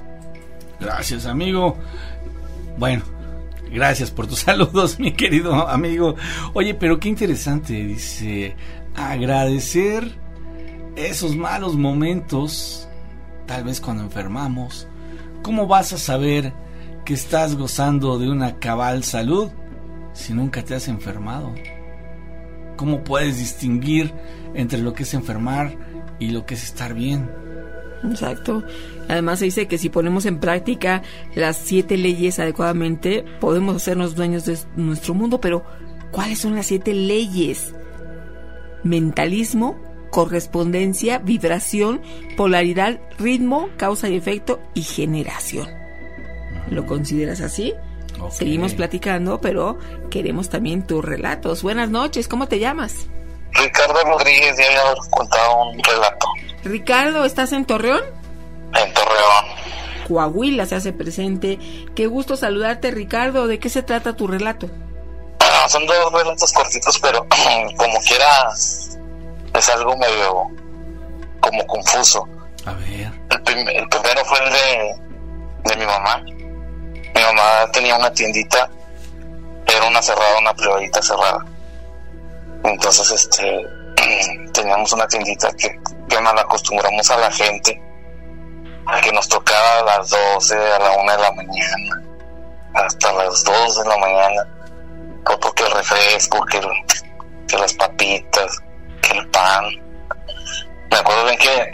Gracias, amigo. Bueno, gracias por tus saludos, mi querido amigo. Oye, pero qué interesante, dice, agradecer esos malos momentos, tal vez cuando enfermamos. ¿Cómo vas a saber que estás gozando de una cabal salud si nunca te has enfermado? ¿Cómo puedes distinguir entre lo que es enfermar y lo que es estar bien? Exacto. Además se dice que si ponemos en práctica las 7 leyes adecuadamente, podemos hacernos dueños de nuestro mundo. Pero ¿cuáles son las 7 leyes? Mentalismo, correspondencia, vibración, polaridad, ritmo, causa y efecto y generación. ¿Lo consideras así? Okay. Seguimos platicando, pero queremos también tus relatos. Buenas noches, ¿cómo te llamas? Ricardo Rodríguez, ya había contado un relato. Ricardo, ¿estás en Torreón? En Torreón. Coahuila se hace presente. Qué gusto saludarte, Ricardo. ¿De qué se trata tu relato? Son 2 relatos cortitos, pero como quiera es algo medio como confuso. A ver. El primero fue el de mi mamá. Mi mamá tenía una tiendita, era una cerrada, una privadita cerrada. Entonces, teníamos una tiendita que mal acostumbramos a la gente a que nos tocara a las 12, a la 1 de la mañana, hasta las 2 de la mañana, porque el refresco, que las papitas, que el pan. Me acuerdo bien que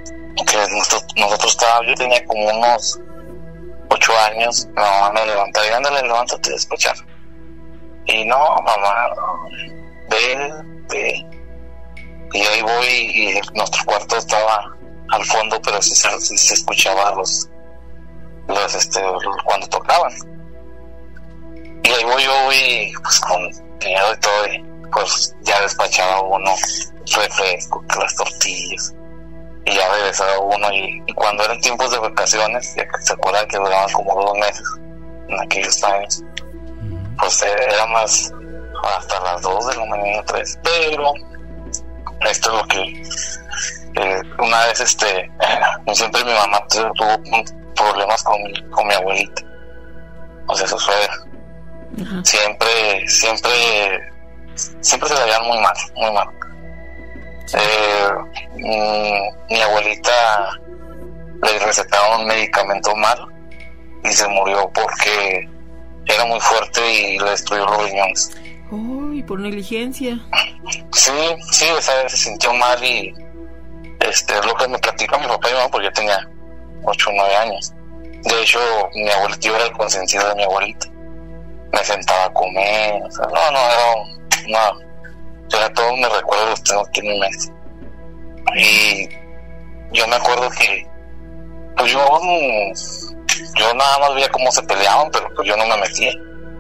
nosotros estábamos, yo tenía como unos 8 años, mi mamá me levantaba y ándale, levántate a despachar. Y no, mamá, ve. Y ahí voy y nuestro cuarto estaba al fondo, pero sí se escuchaba los cuando tocaban. Y ahí voy yo y pues con miedo y todo, y pues ya despachaba uno refresco, las tortillas, y ya regresaba uno, y cuando eran tiempos de vacaciones, ya que se acuerdan que duraban como 2 meses en aquellos años, pues era más hasta las 2 de la mañana, 3, pero esto es lo que una vez siempre mi mamá tuvo problemas con mi abuelita, o sea, su suegra. Uh-huh. Siempre se la veían muy mal. Mi abuelita le recetaron un medicamento mal y se murió porque era muy fuerte y le destruyó los riñones. Uy, por negligencia. Sí, esa vez se sintió mal y es lo que me platicó mi papá y mi mamá, porque yo tenía 8 o 9 años. De hecho, mi abuelita, yo era el consentido de mi abuelita. Me sentaba a comer, o sea, era todo me recuerdo, los tengo aquí en mi mente. Y yo me acuerdo que pues yo nada más veía cómo se peleaban, pero pues yo no me metía.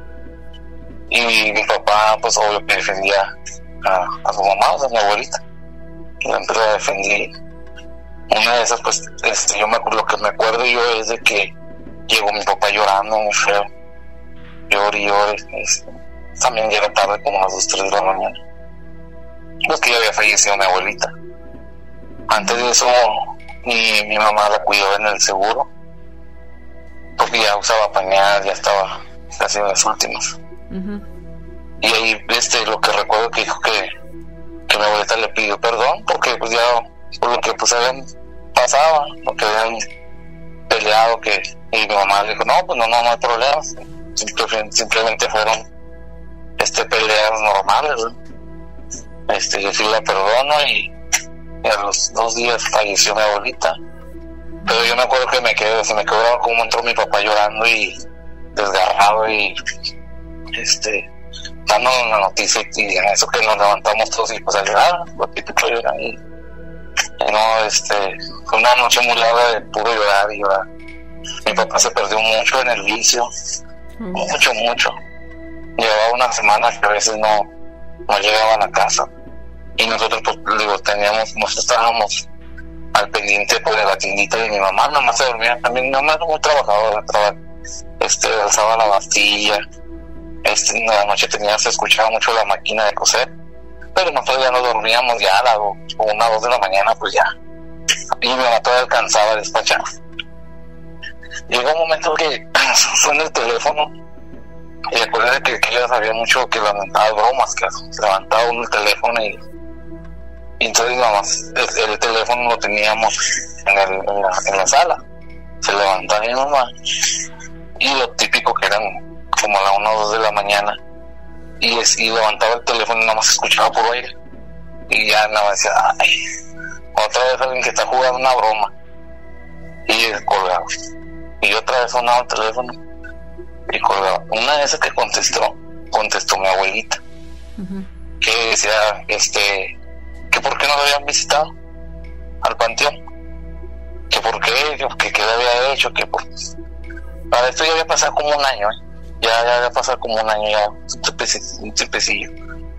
Y mi papá, pues obvio que defendía a su mamá, o sea, mi abuelita. Siempre la defendí. Una de esas, pues, lo que me acuerdo yo es de que llegó mi papá llorando muy feo. Lloré. También llega tarde, como a las 2, 3 de la mañana. Pues que ya había fallecido mi abuelita. Antes de eso, mi mamá la cuidó en el seguro, porque ya usaba pañal, ya estaba casi en las últimas. Uh-huh. Y ahí lo que recuerdo que dijo que mi abuelita le pidió perdón porque pues ya por lo que pues habían pasado, lo que habían peleado, y mi mamá le dijo no hay problema, simplemente fueron peleas normales, ¿no? Yo sí la perdono y a los 2 días falleció mi abuelita. Pero yo me acuerdo que se me quedó como entró mi papá llorando y desgarrado y dando una noticia, y en eso que nos levantamos todos y pues a llorar, y no, fue una noche muy larga de puro llorar y llorar. Mi papá se perdió mucho en el vicio, mucho. Llevaba una semana que a veces no llegaba a la casa, y nosotros pues nosotros estábamos al pendiente pues de la tiendita de mi mamá. Mamá se dormía también, mi mamá era muy trabajadora, alzaba la bastilla. En la noche se escuchaba mucho la máquina de coser, pero nosotros ya nos dormíamos ya a las 1 o 2 de la mañana, pues ya, y mi mamá todavía alcanzaba a despachar. Llegó un momento que suena el teléfono, y recuerda que ella sabía mucho que lamentaba bromas, que se levantaba uno el teléfono y entonces mi mamá, el teléfono lo teníamos en la sala. Se levantaba mi mamá y lo típico que eran como a la 1 o 2 de la mañana, y levantaba el teléfono y nada más escuchaba por aire, y ya nada más decía, ay, otra vez alguien que está jugando una broma, y colgaba, y otra vez sonaba el teléfono y colgaba. Una de esas que contestó mi abuelita. Uh-huh. Que decía que por qué no lo habían visitado al panteón, que por qué, que le había hecho, para esto ya había pasado como un año, ya había pasado como un año, ya un tripecillo,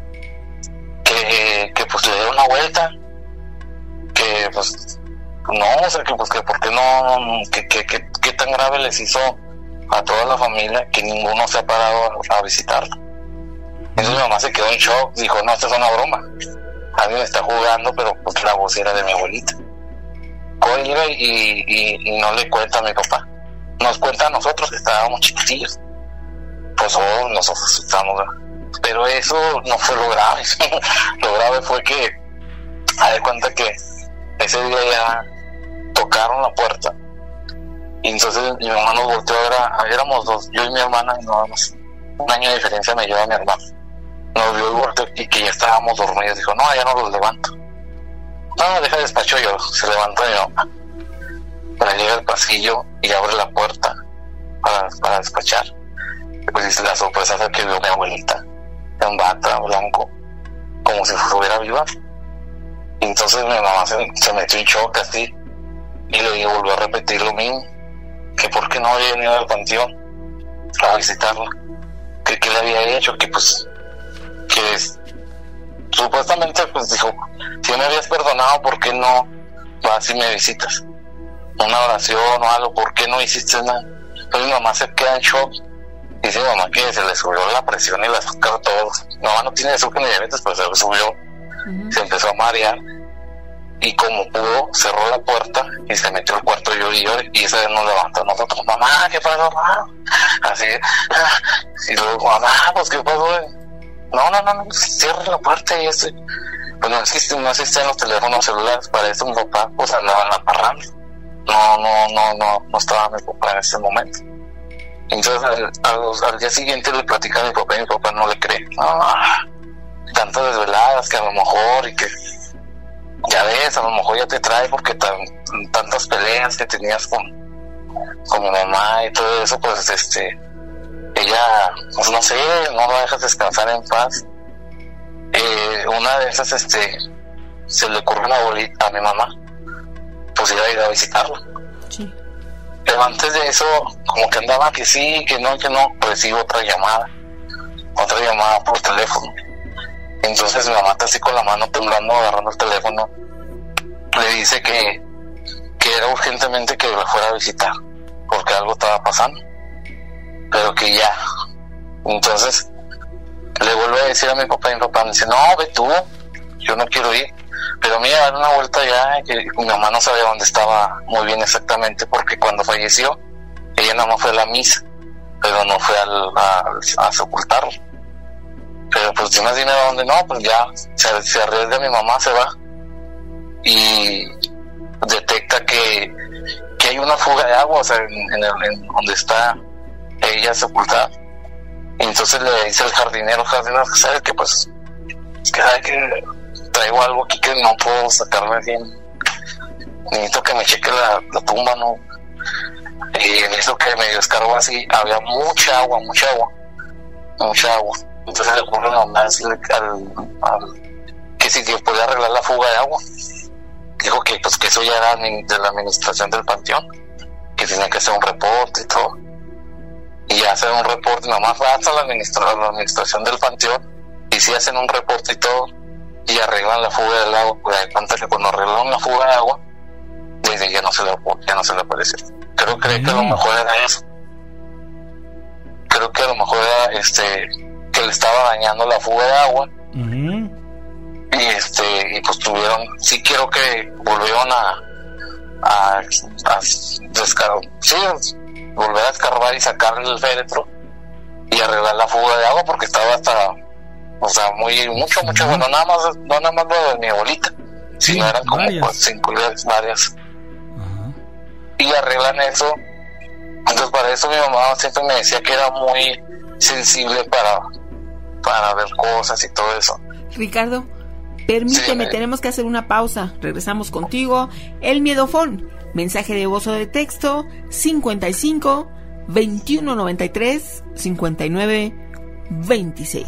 que pues le dieron una vuelta, que pues no, o sea, que pues que por qué no, que tan grave les hizo a toda la familia que ninguno se ha parado a visitarla. Entonces mi mamá se quedó en shock, dijo, no, esto es una broma, alguien está jugando, pero pues la voz era de mi abuelita. Llega y no le cuenta a mi papá, nos cuenta a nosotros que estábamos chiquitillos, pues nos asustamos, pero eso no fue lo grave. Lo grave fue que a de cuenta que ese día ya tocaron la puerta, y entonces mi mamá nos volteó a ver, éramos 2, yo y mi hermana, y nada más un año de diferencia me lleva mi hermano. Nos vio y volteó, y que ya estábamos dormidos, dijo, no, ya no los levanto. No, deja despacho yo. Se levanta mi mamá, para llegar al pasillo y abre la puerta para despachar. Y pues dice, la sorpresa fue que vio a mi abuelita en bata, blanco, como si estuviera viva. Y entonces mi mamá se metió en shock así, y le volvió a repetir lo mismo, que por qué no había venido al panteón a visitarla, que le había hecho, que pues que supuestamente pues dijo, si me habías perdonado, ¿por qué no vas y me visitas? Una oración o algo, ¿por qué no hiciste nada? Entonces mi mamá se queda en shock. Dice mi mamá que se le subió la presión y el azúcar a todos. Mi mamá no tiene azúcar ni diabetes, pero se le subió se empezó a marear y como pudo cerró la puerta y se metió al cuarto y esa vez nos levantó a nosotros, mamá, ¿qué pasó? Así, y luego, mamá, pues ¿qué pasó? No, cierra la puerta y eso. Pues no existen los teléfonos celulares, para eso mi papá pues andaba en la parranda. No estaba mi papá en ese momento. Entonces al día siguiente le platica a mi papá y mi papá no le cree. Tantas desveladas que a lo mejor y que ya ves, a lo mejor ya te trae porque tantas peleas que tenías con mi mamá y todo eso, pues ella, pues no sé, no la dejas descansar en paz. Una de esas se le ocurrió a mi mamá pues iba a ir a visitarla. Sí. Pero antes de eso como que andaba que sí, que no, recibo otra llamada por teléfono. Entonces mi mamá está así con la mano temblando, agarrando el teléfono, le dice que era urgentemente que la fuera a visitar porque algo estaba pasando, pero que ya. Entonces le vuelve a decir a mi papá y mi papá me dice, no, ve tú, yo no quiero ir. Pero mira, dar una vuelta ya, que mi mamá no sabía dónde estaba muy bien exactamente, porque cuando falleció, ella nada más fue a la misa, pero no fue a sepultarlo. Pero pues dime a dónde. No, pues ya se arriesga mi mamá, se va y detecta que hay una fuga de agua, o sea, en donde está ella sepultada. Y entonces le dice al jardinero, ¿sabe qué? Pues que sabe que traigo algo aquí que no puedo sacarme bien, necesito que me cheque la tumba, ¿no? Y en eso que me descargó así, había mucha agua. Entonces le ocurre nomás que si Dios podía arreglar la fuga de agua. Dijo que pues que eso ya era de la administración del panteón, que tenía que hacer un reporte y todo. Y hacen un reporte, nomás va hasta la administración del panteón, y sí hacen un reporte y todo, y arreglan la fuga del agua. Pues de cuenta que cuando arreglaron la fuga de agua, desde ya no se le apareció. Creo que a lo mejor era eso. Creo que a lo mejor era que le estaba dañando la fuga de agua. Y pues tuvieron, sí, creo que volvieron a descargar, sí, volver a escarbar y sacar el féretro y arreglar la fuga de agua, porque estaba hasta, o sea, mucho, bueno, no nada más lo de mi abuelita, sino eran como pues, varias. Y arreglan eso. Entonces para eso mi mamá siempre me decía que era muy sensible para ver cosas y todo eso. Ricardo, permíteme, tenemos que hacer una pausa. Regresamos contigo. El Miedofón. Mensaje de voz o de texto 55 21 93 59 26.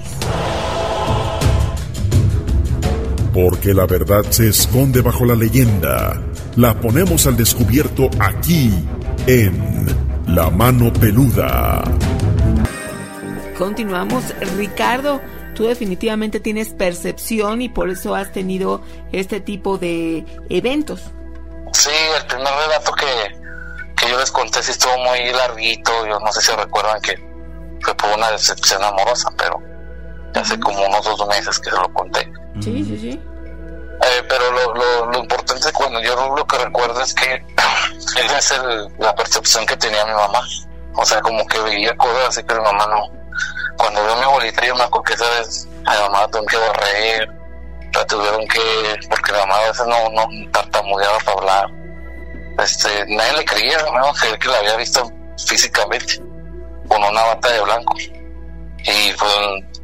Porque la verdad se esconde bajo la leyenda. La ponemos al descubierto aquí en La Mano Peluda. Continuamos. Ricardo, tú definitivamente tienes percepción y por eso has tenido este tipo de eventos. Sí, el primer relato que yo les conté sí estuvo muy larguito. Yo no sé si recuerdan que fue por una decepción amorosa, pero hace como unos 2 meses que se lo conté. Sí. Pero lo importante, bueno, yo lo que recuerdo es que esa es la percepción que tenía mi mamá. O sea, como que veía cosas así que mi mamá no. Cuando veo a mi abuelita, yo me acuerdo que esa vez a mi mamá la tuvieron que barrer, la tuvieron que, porque mi mamá a veces no tartamudeaba para hablar. Nadie le creía, no creía que la había visto físicamente con una bata de blanco. Y pues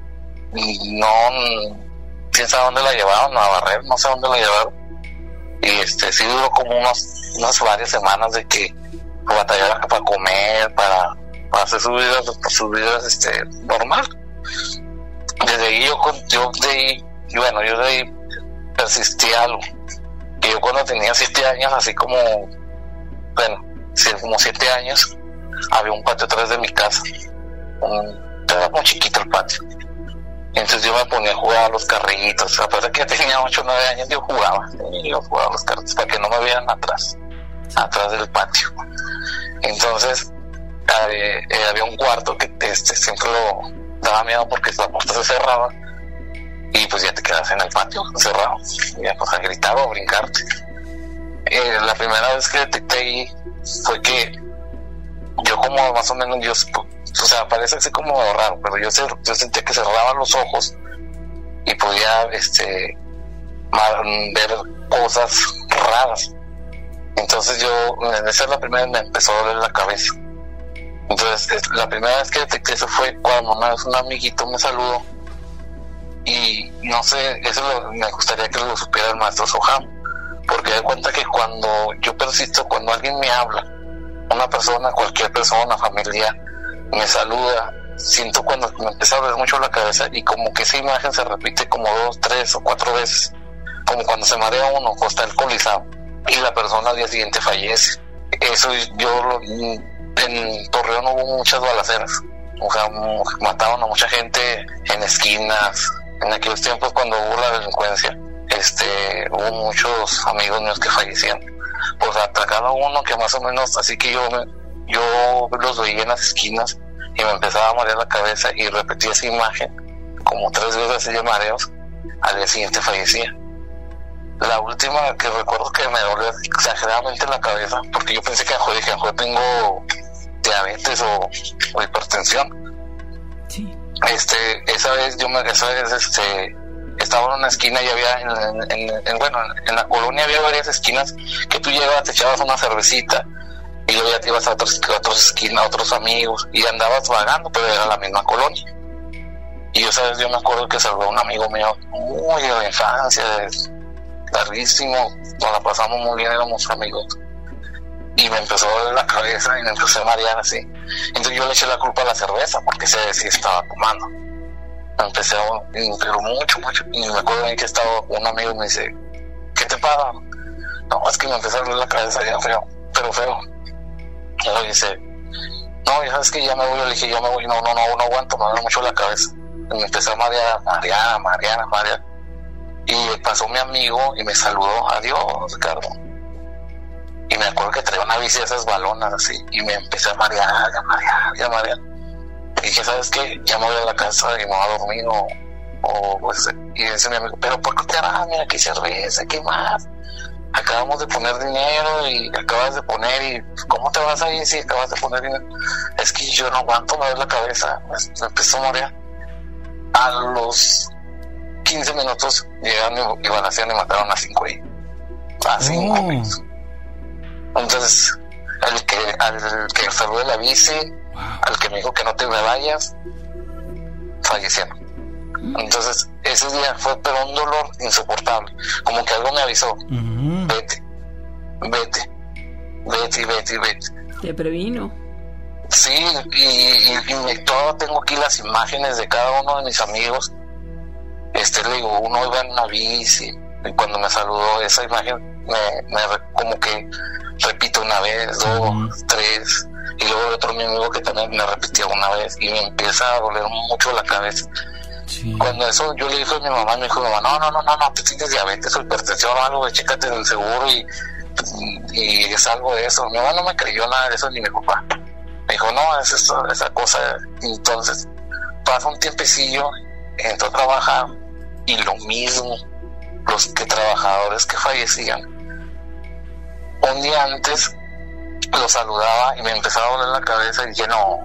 no, quién sabe dónde la llevaron a barrer, no sé dónde la llevaron. Y sí duró como unas varias semanas de que batallaba para comer, para hacer sus vidas normal. Desde ahí yo de ahí persistí algo, que yo cuando tenía 7 años, así como, bueno, como 7 años, había un patio atrás de mi casa, era muy chiquito el patio. Entonces yo me ponía a jugar a los carritos, a pesar de que tenía 8 o 9 años, yo jugaba a los carritos para que no me vieran atrás del patio. Entonces había un cuarto que siempre lo daba miedo porque la puerta se cerraba, y pues ya te quedas en el patio encerrado, ya pues a gritar o a brincarte. La primera vez que detecté ahí fue que yo como más o menos, o sea, parece así como raro, pero yo sentía que cerraba los ojos y podía ver cosas raras. Entonces esa es la primera vez me empezó a doler la cabeza. Entonces la primera vez que detecté eso fue cuando una vez un amiguito me saludó, y no sé, me gustaría que lo supiera el maestro Soham, porque de cuenta que cuando yo persisto, cuando alguien me habla, una persona, cualquier persona, familiar, me saluda, siento cuando me empieza a doler mucho la cabeza y como que esa imagen se repite como 2, 3 o 4 veces, como cuando se marea uno o está alcoholizado y la persona al día siguiente fallece. Eso en Torreón hubo muchas balaceras, o sea, mataban a mucha gente en esquinas. En aquellos tiempos cuando hubo la delincuencia, hubo muchos amigos míos que fallecían. Pues atracaba uno que más o menos, así que yo los veía en las esquinas y me empezaba a marear la cabeza y repetía esa imagen como 3 veces así de mareos, al día siguiente fallecía. La última que recuerdo que me dolió exageradamente la cabeza, porque yo pensé que a lo mejor tengo diabetes o hipertensión. Sí. Esa vez estaba en una esquina y había en la colonia había varias esquinas que tú llegabas, te echabas una cervecita y luego ya te ibas a otras esquinas, a otros amigos, y andabas vagando, pero era la misma colonia. Y yo me acuerdo que saludó a un amigo mío muy de la infancia, larguísimo, nos la pasamos muy bien, éramos amigos, y me empezó a doler la cabeza y me empecé a marear así. Entonces yo le eché la culpa a la cerveza, porque ese sí estaba tomando. Empecé pero mucho, y me acuerdo que estaba un amigo y me dice, ¿qué te pasa? No, es que me empezó a doler la cabeza ya feo. Y luego dice, no, ya sabes que ya me voy. Le dije, ya me voy, no aguanto, me duele mucho la cabeza. Y me empecé a marear. Y pasó mi amigo y me saludó, adiós, Ricardo. Y me acuerdo que traía una bici de esas balonas así, y me empecé a marear. Y dije, ¿sabes qué? Ya me voy a la casa y me voy a dormir, y dice mi amigo, pero ¿por qué te harás? Mira, aquí cerveza, ¿qué más? Acabamos de poner dinero y acabas de poner, y ¿cómo te vas a ir si acabas de poner dinero? Es que yo no aguanto, me duele la cabeza, me empezó a marear. A los 15 minutos llegaron y balacearon y mataron a 5 ahí. A 5 amigos. Entonces, al que saludé la bici, al que me dijo que no te me vayas, fallecieron. Entonces, ese día fue pero un dolor insoportable, como que algo me avisó, vete. Te previno. Sí, y tengo aquí las imágenes de cada uno de mis amigos. Le digo, uno iba en una bici y cuando me saludó, esa imagen me como que repito una vez, 2, 3, y luego el otro mi amigo que también me repitió una vez y me empieza a doler mucho la cabeza. Sí. Cuando eso yo le dije a mi mamá, me dijo, no, tú tienes diabetes o hipertensión o algo, chécate en el seguro y es algo de eso. Mi mamá no me creyó nada de eso, ni mi papá. Me dijo, no, es esa cosa. Entonces pasa un tiempecillo, entro a trabajar y lo mismo, los trabajadores que fallecían, un día antes los saludaba y me empezaba a doler la cabeza y dije, no,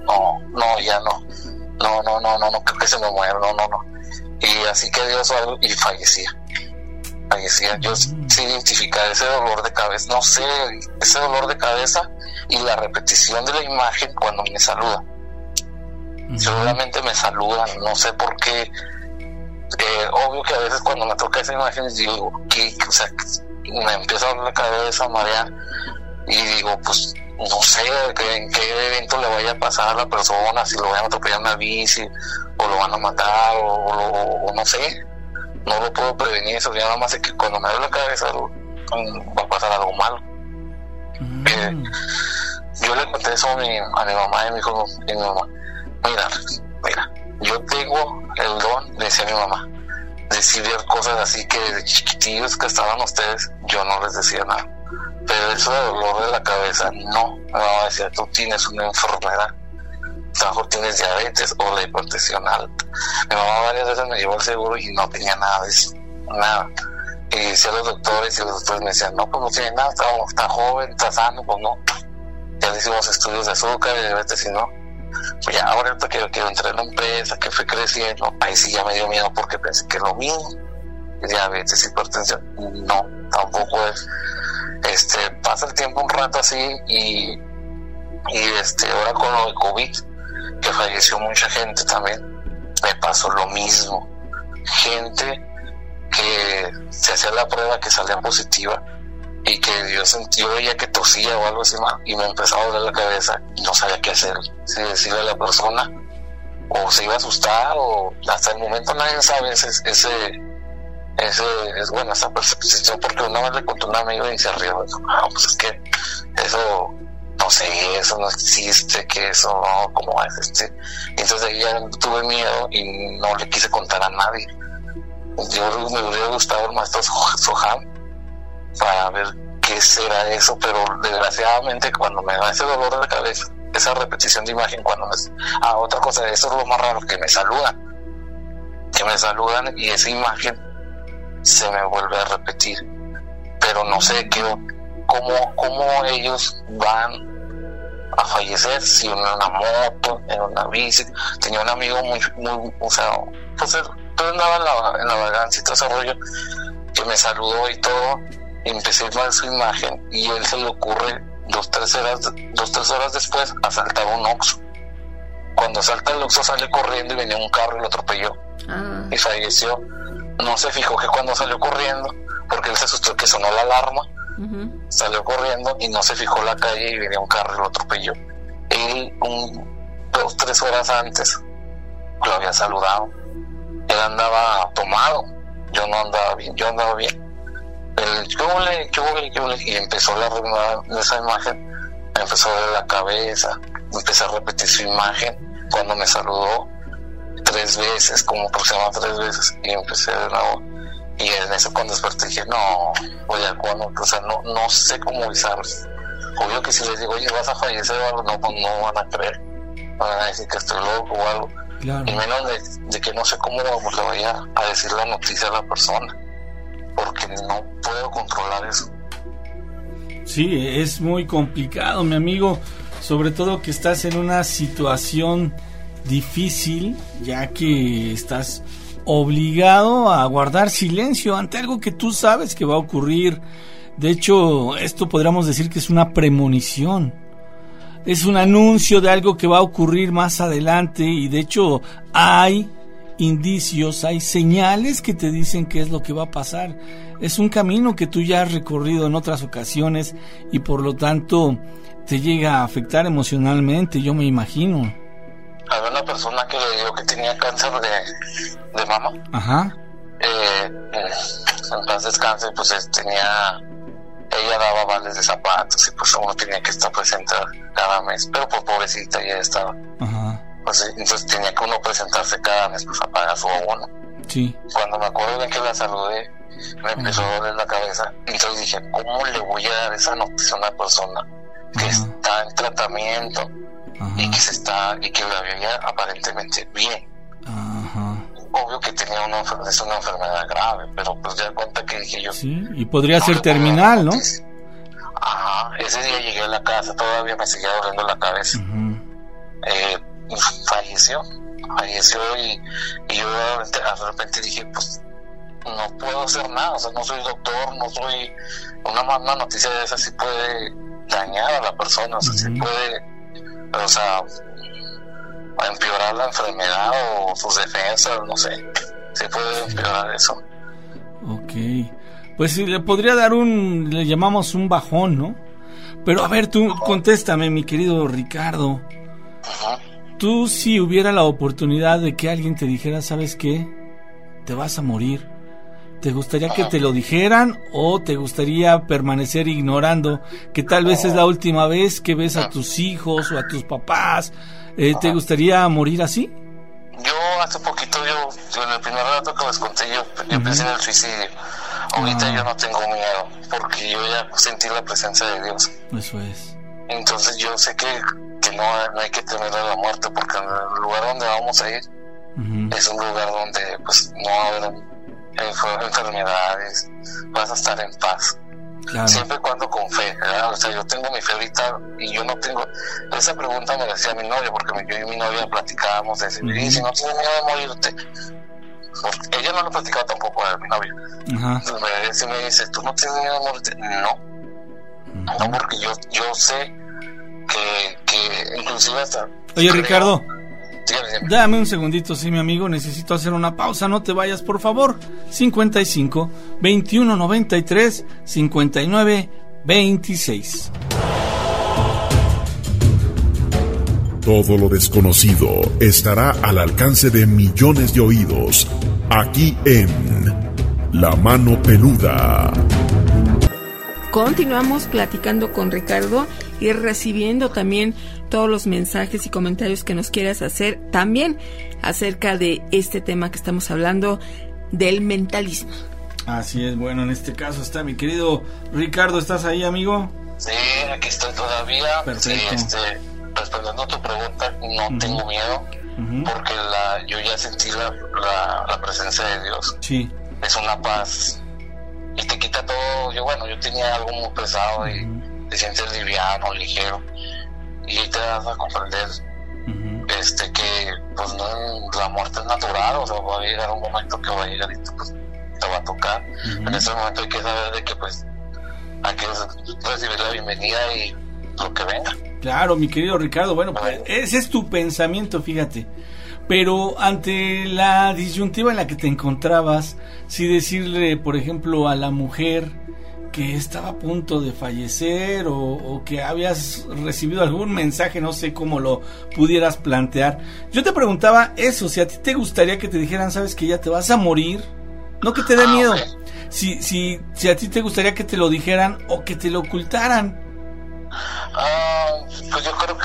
creo que se me muera, no. Y así que Dios algo y fallecía. Yo sí identificaba ese dolor de cabeza, no sé, ese dolor de cabeza y la repetición de la imagen cuando me saluda. Seguramente me saludan, no sé por qué. Obvio que a veces cuando me toca esa imagen digo, me empieza a doler la cabeza, marear, y digo, pues no sé en qué evento le vaya a pasar a la persona, si lo van a atropellar en una bici o lo van a matar o no sé, no lo puedo prevenir. Eso ya nada más sé que cuando me duele la cabeza va a pasar algo malo. Yo le conté eso a mi mamá y me dijo mi mamá, mira, yo tengo el don, le decía a mi mamá, de decir cosas así que de chiquitillos que estaban ustedes, yo no les decía nada. Pero eso de dolor de la cabeza, no, me va a decir, tú tienes una enfermedad. a lo mejor tienes diabetes o la hipertensión alta. Mi mamá varias veces me llevó al seguro y no tenía nada de eso, nada. Y decía a los doctores, y los doctores me decían, no, pues no tiene nada, está joven, está sano, pues no. Ya le hicimos estudios de azúcar, de diabetes y no. Pues ya ahorita que entré en la empresa, que fui creciendo, ahí sí ya me dio miedo porque pensé que es lo mismo. Diabetes, hipertensión, no, tampoco es. Pasa el tiempo un rato así y ahora con lo de COVID, que falleció mucha gente también, me pasó lo mismo. Gente que se hacía la prueba que salía positiva y que yo veía que tosía o algo así más y me empezaba a doler la cabeza y no sabía qué hacer, si decirle a la persona o se iba a asustar, o hasta el momento nadie sabe esa percepción, porque una vez le contó a un amigo y se rió, pues es que eso no sé, eso no existe, que eso no, ¿cómo es? Y entonces ahí ya tuve miedo y no le quise contar a nadie. Yo me hubiera gustado el maestro Soham para ver qué será eso, pero desgraciadamente cuando me da ese dolor de la cabeza, esa repetición de imagen, otra cosa, eso es lo más raro, que me saludan y esa imagen se me vuelve a repetir, pero no sé cómo ellos van a fallecer, si en una moto, en una bici. Tenía un amigo muy o sea, pues él andaba en la vagancia y todo ese rollo, que me saludó y todo, y empecé a ver su imagen, y él se le ocurre 2-3 horas después asaltar un Oxxo. Cuando salta el Oxxo sale corriendo y venía un carro y lo atropelló y falleció. No se fijó que cuando salió corriendo, porque él se asustó que sonó la alarma, salió corriendo y no se fijó la calle y venía un carro y lo atropelló. Él 2-3 horas antes lo había saludado. Él andaba tomado, yo no andaba bien, yo andaba bien. Y empezó la reunión de esa imagen, me empezó a ver la cabeza, empecé a repetir su imagen cuando me saludó 3 veces, como aproximadamente 3 veces, y empecé de nuevo. Y en eso cuando desperté dije, no, oye, o sea, no sé cómo avisarles. Obvio que si les digo, oye, vas a fallecer o algo, no, pues no van a creer, van a decir que estoy loco o algo. Claro. Y menos de que no sé cómo le vaya a decir la noticia a la persona, porque no puedo controlar eso. Sí, es muy complicado, mi amigo, sobre todo que estás en una situación difícil, ya que estás obligado a guardar silencio ante algo que tú sabes que va a ocurrir. De hecho, esto podríamos decir que es una premonición, es un anuncio de algo que va a ocurrir más adelante, y de hecho hay indicios, hay señales que te dicen qué es lo que va a pasar. Es un camino que tú ya has recorrido en otras ocasiones y por lo tanto te llega a afectar emocionalmente, yo me imagino. Había una persona que le dijo que tenía cáncer de mama. Ajá. En paz descanse, pues ella daba vales de zapatos y pues uno tenía que estar presente cada mes, pero por pobrecita ya estaba. Ajá. Pues entonces tenía que uno presentarse cada mes pues a pagar su abono. Sí. Cuando me acuerdo de que la saludé, me empezó a doler la cabeza, entonces dije, ¿cómo le voy a dar esa noticia a una persona que está en tratamiento y que la veía aparentemente bien? Ajá. Obvio que tenía una enfermedad grave, pero pues ya cuenta que dije yo, sí, y podría ser terminal, ¿no? Ajá. Ese día llegué a la casa, todavía me seguía doliendo la cabeza. Falleció y yo de repente dije, pues no puedo hacer nada, o sea, no soy doctor, no soy una noticia de esa sí puede dañar a la persona, o sea, sí puede, o sea, empeorar la enfermedad o sus defensas, no sé, sí puede empeorar eso. Ok, pues sí, le podría dar le llamamos un bajón, ¿no? Pero a ver, tú contéstame, mi querido Ricardo. Ajá. Tú, si hubiera la oportunidad de que alguien te dijera, ¿sabes qué? Te vas a morir, ¿te gustaría que te lo dijeran o te gustaría permanecer ignorando que tal vez es la última vez que ves a tus hijos o a tus papás? ¿Te gustaría morir así? Yo hace poquito, en el primer rato que les conté, yo pensé en el suicidio. Ahorita yo no tengo miedo porque yo ya sentí la presencia de Dios. Eso es. Entonces yo sé que no hay que temer a la muerte, porque en el lugar donde vamos a ir es un lugar donde pues no va a haber enfermedades, vas a estar en paz. Claro. Siempre y cuando con fe, ¿verdad? O sea, yo tengo mi fe ahorita y yo no tengo... Esa pregunta me la hacía mi novia, porque yo y mi novia platicábamos de eso. Y si no tienes miedo de morirte, porque ella no lo platicaba tampoco a mi novia. Entonces me dice, ¿tú no tienes miedo de morirte? No, porque yo sé que inclusive hasta... Oye, Ricardo, dame un segundito, sí, mi amigo, necesito hacer una pausa, no te vayas, por favor. 55 21 93 59 26. Todo lo desconocido estará al alcance de millones de oídos, aquí en La Mano Peluda. Continuamos platicando con Ricardo y recibiendo también todos los mensajes y comentarios que nos quieras hacer también acerca de este tema que estamos hablando, del mentalismo. Así es, bueno, en este caso está mi querido Ricardo. ¿Estás ahí, amigo? Sí, aquí estoy todavía. Perfecto. Sí, respondiendo a tu pregunta, no tengo miedo, porque yo ya sentí la presencia de Dios. Sí. Es una paz y te quita todo. Yo tenía algo muy pesado y te sientes liviano, ligero, y ahí te das a comprender que pues no, la muerte es natural. O sea, va a llegar un momento que va a llegar y pues te va a tocar. En ese momento hay que saber de que pues hay que recibir la bienvenida y lo que venga. Claro, mi querido Ricardo, bueno, pues ese es tu pensamiento, fíjate. Pero ante la disyuntiva en la que te encontrabas, si decirle, por ejemplo, a la mujer que estaba a punto de fallecer o que habías recibido algún mensaje, no sé cómo lo pudieras plantear. Yo te preguntaba eso, si a ti te gustaría que te dijeran, sabes que ya te vas a morir, no que te dé miedo, si a ti te gustaría que te lo dijeran o que te lo ocultaran. Pues yo creo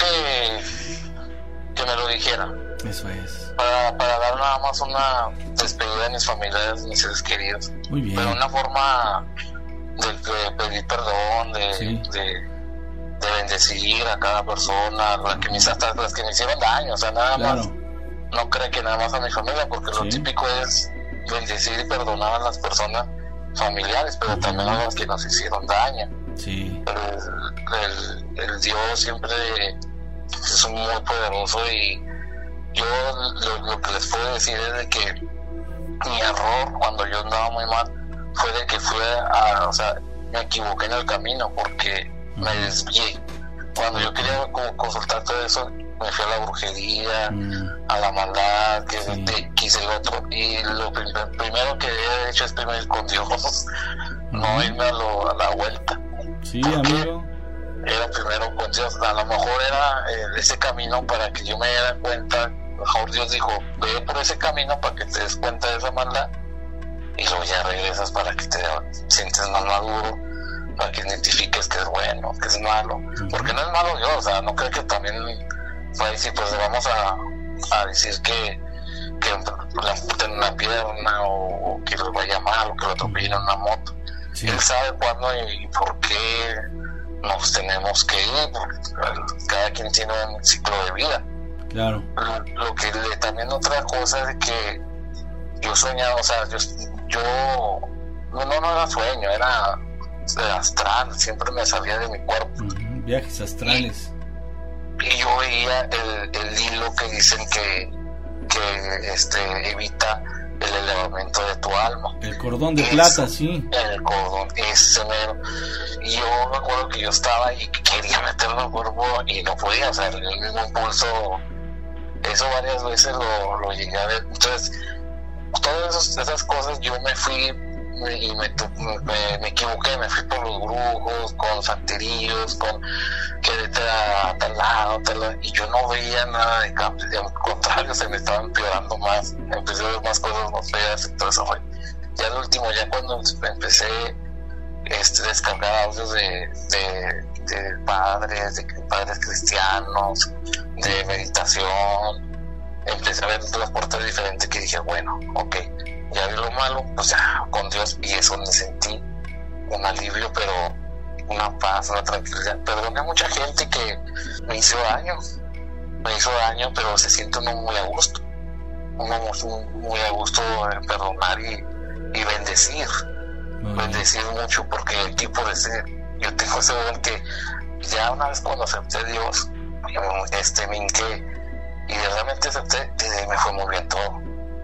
que me lo dijeran. Eso es. Para dar nada más una despedida a mis familiares, mis seres queridos. Muy bien. Pero una forma de pedir perdón, de bendecir a cada persona, hasta las que me hicieron daño. O sea, nada más. No creo que nada más a mi familia, porque lo típico es bendecir y perdonar a las personas familiares, pero también a las que nos hicieron daño. Sí. Pero el Dios siempre es muy poderoso, y yo lo que les puedo decir es de que mi error cuando yo andaba muy mal fue de que me equivoqué en el camino, porque me desvié. Cuando yo quería consultar todo eso, me fui a la brujería, a la maldad, quise el otro, y lo primero que he hecho es primero ir con Dios, no irme a la vuelta. Sí, amigo. Era primero con Dios. A lo mejor era ese camino para que yo me diera cuenta. A lo mejor Dios dijo, ve por ese camino para que te des cuenta de esa maldad, y luego ya regresas para que te sientes más maduro, para que identifiques que es bueno, que es malo. Porque no es malo Dios, o sea, no creo que también va a decir, pues vamos a decir que le amputen una pierna, o que le vaya mal, o que lo atropellen en una moto. Sí. Él sabe cuándo y por qué nos tenemos que ir, porque cada quien tiene un ciclo de vida. Claro. Lo que también otra cosa es que yo soñaba, o sea, yo no era sueño, era astral, siempre me salía de mi cuerpo. Viajes astrales. Y yo veía el hilo que dicen que evita el elevamiento de tu alma. El cordón de plata, sí. El cordón, ese mero. Y yo me acuerdo que yo estaba y quería meterlo al cuerpo y no podía, o sea, el mismo impulso. Eso varias veces lo llegué a ver. Entonces, todas esas cosas yo me fui y me equivoqué, me fui por los brujos, con santeríos, con que vete a tal lado, y yo no veía nada de cambio, al contrario, se me estaba empeorando más, empecé a ver más cosas más feas, y todo eso fue. Ya al último, ya cuando empecé descargar audios de padres cristianos, de meditación, empecé a ver las puertas diferentes, que dije, bueno, ok, ya vi lo malo, pues ya con Dios, y eso me sentí un alivio, pero una paz, una tranquilidad. Perdoné a mucha gente que me hizo daño, pero se siente uno muy a gusto. Muy a gusto en perdonar y bendecir. Bendecir mucho, porque el tipo de ser, yo tengo ese ver que ya una vez cuando acepté a Dios, me hinqué y realmente acepté, desde ahí me fue muy bien todo,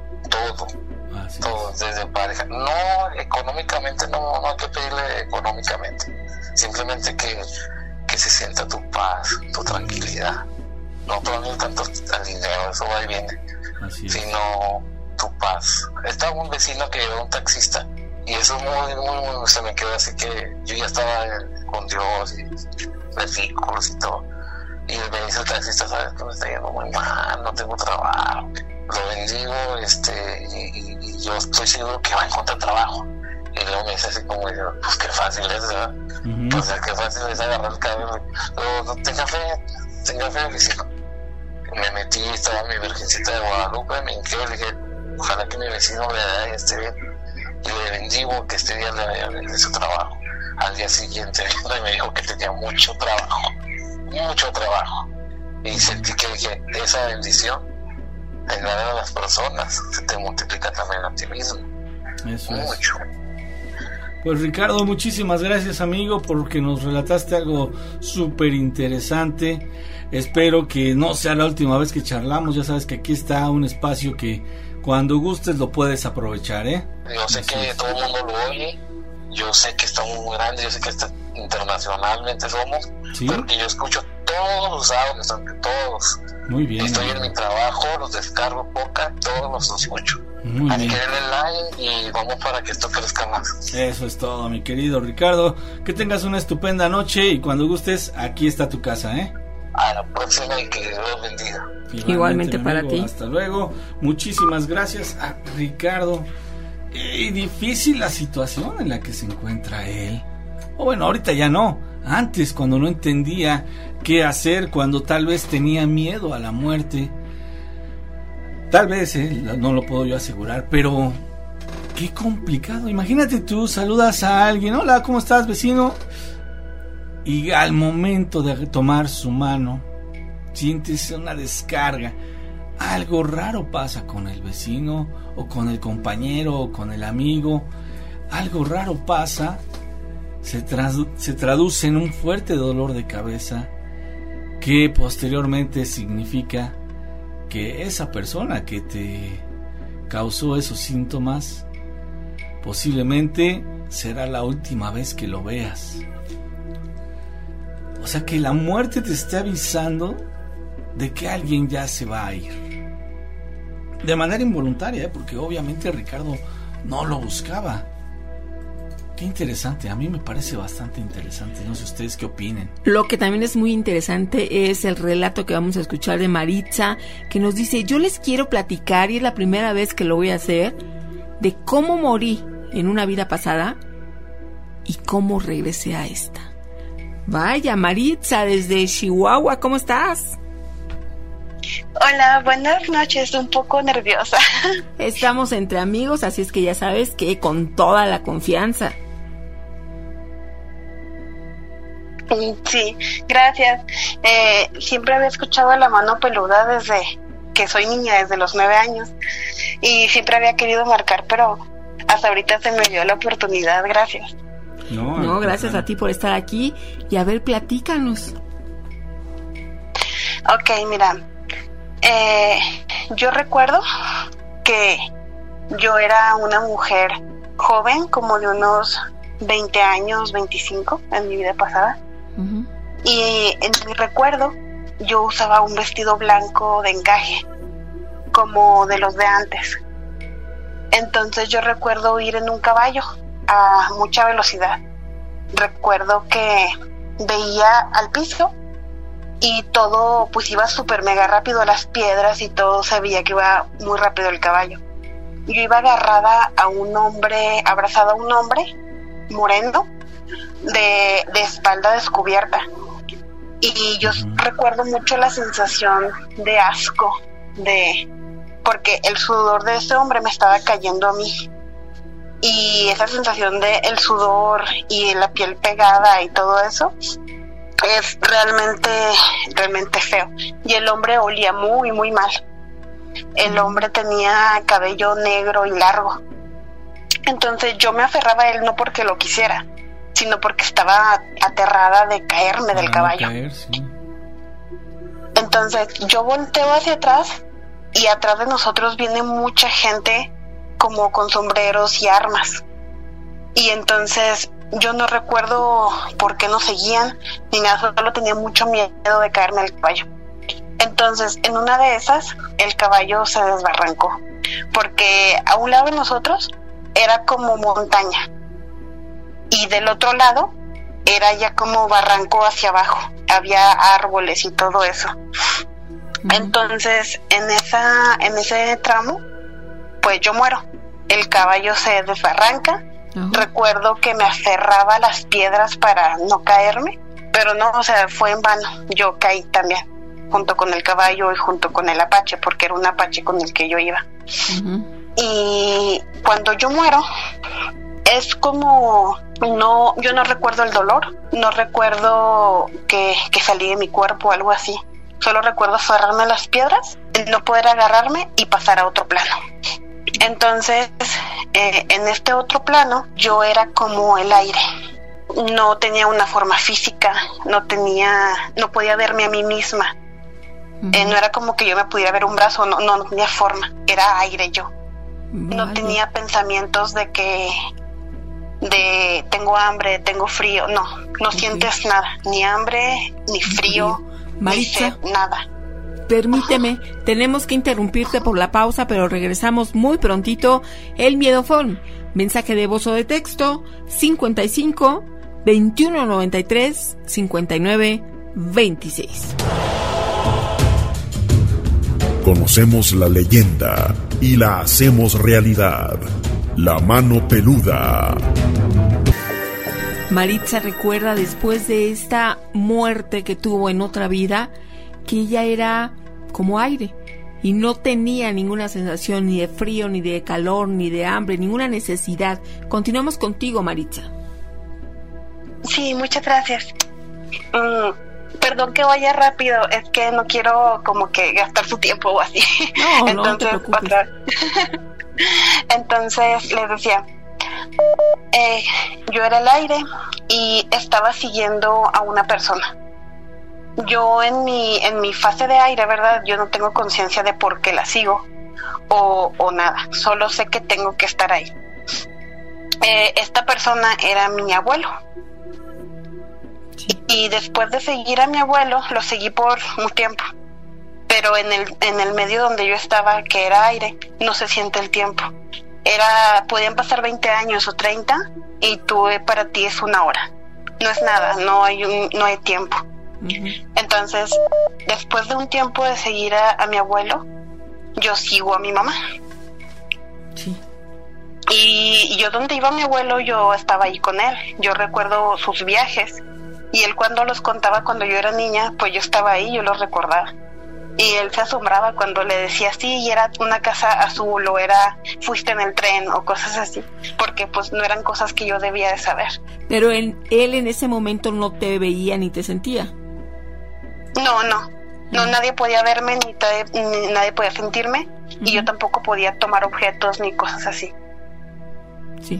desde pareja, no económicamente, no hay que pedirle económicamente, simplemente que se sienta tu paz, tu tranquilidad, no tanto el dinero, eso va y viene, sino tu paz. Estaba un vecino que era un taxista y eso muy se me quedó así, que yo ya estaba con Dios y versículos y todo, y me dice el taxista, sabes que me está yendo muy mal, no tengo trabajo, lo bendigo, y yo estoy seguro que va a encontrar trabajo. Y luego me dice así como, pues qué fácil es, ¿verdad? Pues qué fácil es agarrar el cabello. Luego, tenga fe, vecino. Me metí, estaba mi Virgencita de Guadalupe, me hinqué, le dije, ojalá que mi vecino le esté bien, y le bendigo que este día le vaya bien de su trabajo. Al día siguiente me dijo que tenía mucho trabajo, y sentí que dije, esa bendición en la vida de las personas se te multiplica también a ti mismo. Eso mucho. Pues Ricardo, muchísimas gracias, amigo, porque nos relataste algo súper interesante. Espero que no sea la última vez que charlamos. Ya sabes que aquí está un espacio que cuando gustes lo puedes aprovechar, ¿eh? Yo sé que todo el mundo lo oye, yo sé que estamos muy grandes, yo sé que internacionalmente somos, pero que yo escucho todos los audios, todos. Muy bien. Estoy en mi trabajo, los descargo todos los escucho. Hay que darle like y vamos para que esto crezca más. Eso es todo, mi querido Ricardo. Que tengas una estupenda noche y cuando gustes, aquí está tu casa, ¿eh? A la próxima y que Dios bendiga. Igualmente para ti. Hasta luego. Muchísimas gracias a Ricardo. Y difícil la situación en la que se encuentra él. O bueno, ahorita ya no. Antes, cuando no entendía qué hacer, cuando tal vez tenía miedo a la muerte. Tal vez, no lo puedo yo asegurar, pero qué complicado. Imagínate tú, saludas a alguien, hola, ¿cómo estás, vecino? Y al momento de tomar su mano, sientes una descarga. Algo raro pasa con el vecino, o con el compañero, o con el amigo. Algo raro pasa, se traduce en un fuerte dolor de cabeza, que posteriormente significa que esa persona que te causó esos síntomas posiblemente será la última vez que lo veas. O sea que la muerte te está avisando de que alguien ya se va a ir. De manera involuntaria, porque obviamente Ricardo no lo buscaba. Qué interesante, a mí me parece bastante interesante, no sé ustedes qué opinen. Lo que también es muy interesante es el relato que vamos a escuchar de Maritza, que nos dice, yo les quiero platicar, y es la primera vez que lo voy a hacer, de cómo morí en una vida pasada y cómo regresé a esta. Vaya, Maritza, desde Chihuahua, ¿cómo estás? Hola, buenas noches, un poco nerviosa. Estamos entre amigos, así es que ya sabes que con toda la confianza. Sí, gracias. Siempre había escuchado a La Mano Peluda desde que soy niña, desde los 9 años, y siempre había querido marcar, pero hasta ahorita se me dio la oportunidad, gracias. No, gracias a ti por estar aquí, y a ver, platícanos. Ok, mira, yo recuerdo que yo era una mujer joven, como de unos 20 años, 25, en mi vida pasada. Uh-huh. Y en mi recuerdo, yo usaba un vestido blanco de encaje, como de los de antes. Entonces yo recuerdo ir en un caballo a mucha velocidad. Recuerdo que veía al piso y todo pues iba súper mega rápido, las piedras y todo, se veía que iba muy rápido el caballo. Yo iba agarrada a un hombre, abrazada a un hombre moreno, de espalda descubierta. Y yo recuerdo mucho la sensación de asco, porque el sudor de ese hombre me estaba cayendo a mí. y esa sensación de el sudor y la piel pegada y todo eso es realmente feo. Y el hombre olía muy, muy mal. El hombre tenía cabello negro y largo. Entonces yo me aferraba a él no porque lo quisiera, sino porque estaba aterrada de caerme del caballo. Entonces yo volteo hacia atrás y atrás de nosotros viene mucha gente como con sombreros y armas. Y entonces yo no recuerdo por qué nos seguían ni nada, solo tenía mucho miedo de caerme del caballo. Entonces en una de esas el caballo se desbarrancó, porque a un lado de nosotros era como montaña y del otro lado era ya como barranco hacia abajo, había árboles y todo eso. Entonces en ese tramo pues yo muero, el caballo se desbarranca. Recuerdo que me aferraba a las piedras para no caerme, pero no, o sea, fue en vano, yo caí también junto con el caballo y junto con el apache, porque era un apache con el que yo iba. Y cuando yo muero es como yo no recuerdo el dolor, no recuerdo que salí de mi cuerpo o algo así, solo recuerdo aferrarme a las piedras, no poder agarrarme y pasar a otro plano. Entonces en este otro plano yo era como el aire, no tenía una forma física, no podía verme a mí misma. No era como que yo me pudiera ver un brazo, no tenía forma, era aire yo. No tenía pensamientos de tengo hambre, tengo frío, no sientes nada, ni hambre, ni frío, Maritza, ni sed, nada. Permíteme, tenemos que interrumpirte por la pausa, pero regresamos muy prontito. El Miedofón, mensaje de voz o de texto, 55 21 93 59 26. Conocemos la leyenda y la hacemos realidad. La mano peluda. Maritza recuerda después de esta muerte que tuvo en otra vida que ella era como aire y no tenía ninguna sensación ni de frío, ni de calor, ni de hambre, ninguna necesidad. Continuamos contigo, Maritza. Sí, muchas gracias. Perdón que vaya rápido, es que no quiero como que gastar su tiempo o así. No, entonces, no te preocupes. Entonces les decía, yo era el aire y estaba siguiendo a una persona. Yo en mi fase de aire, ¿verdad? Yo no tengo conciencia de por qué la sigo o nada, solo sé que tengo que estar ahí. Esta persona era mi abuelo. Y después de seguir a mi abuelo, lo seguí por un tiempo. Pero en el medio donde yo estaba, que era aire, no se siente el tiempo. Podían pasar 20 años o 30 y para ti es una hora. No es nada, no hay tiempo. Entonces, después de un tiempo de seguir a mi abuelo, yo sigo a mi mamá. Sí. Y yo donde iba mi abuelo, yo estaba ahí con él. Yo recuerdo sus viajes. Y él cuando los contaba cuando yo era niña, pues yo estaba ahí, yo los recordaba. Y él se asombraba cuando le decía sí, y era una casa azul, o fuiste en el tren, o cosas así. Porque pues no eran cosas que yo debía de saber. Pero él en ese momento no te veía ni te sentía. No, nadie podía verme, ni nadie podía sentirme. Y yo tampoco podía tomar objetos ni cosas así. Sí.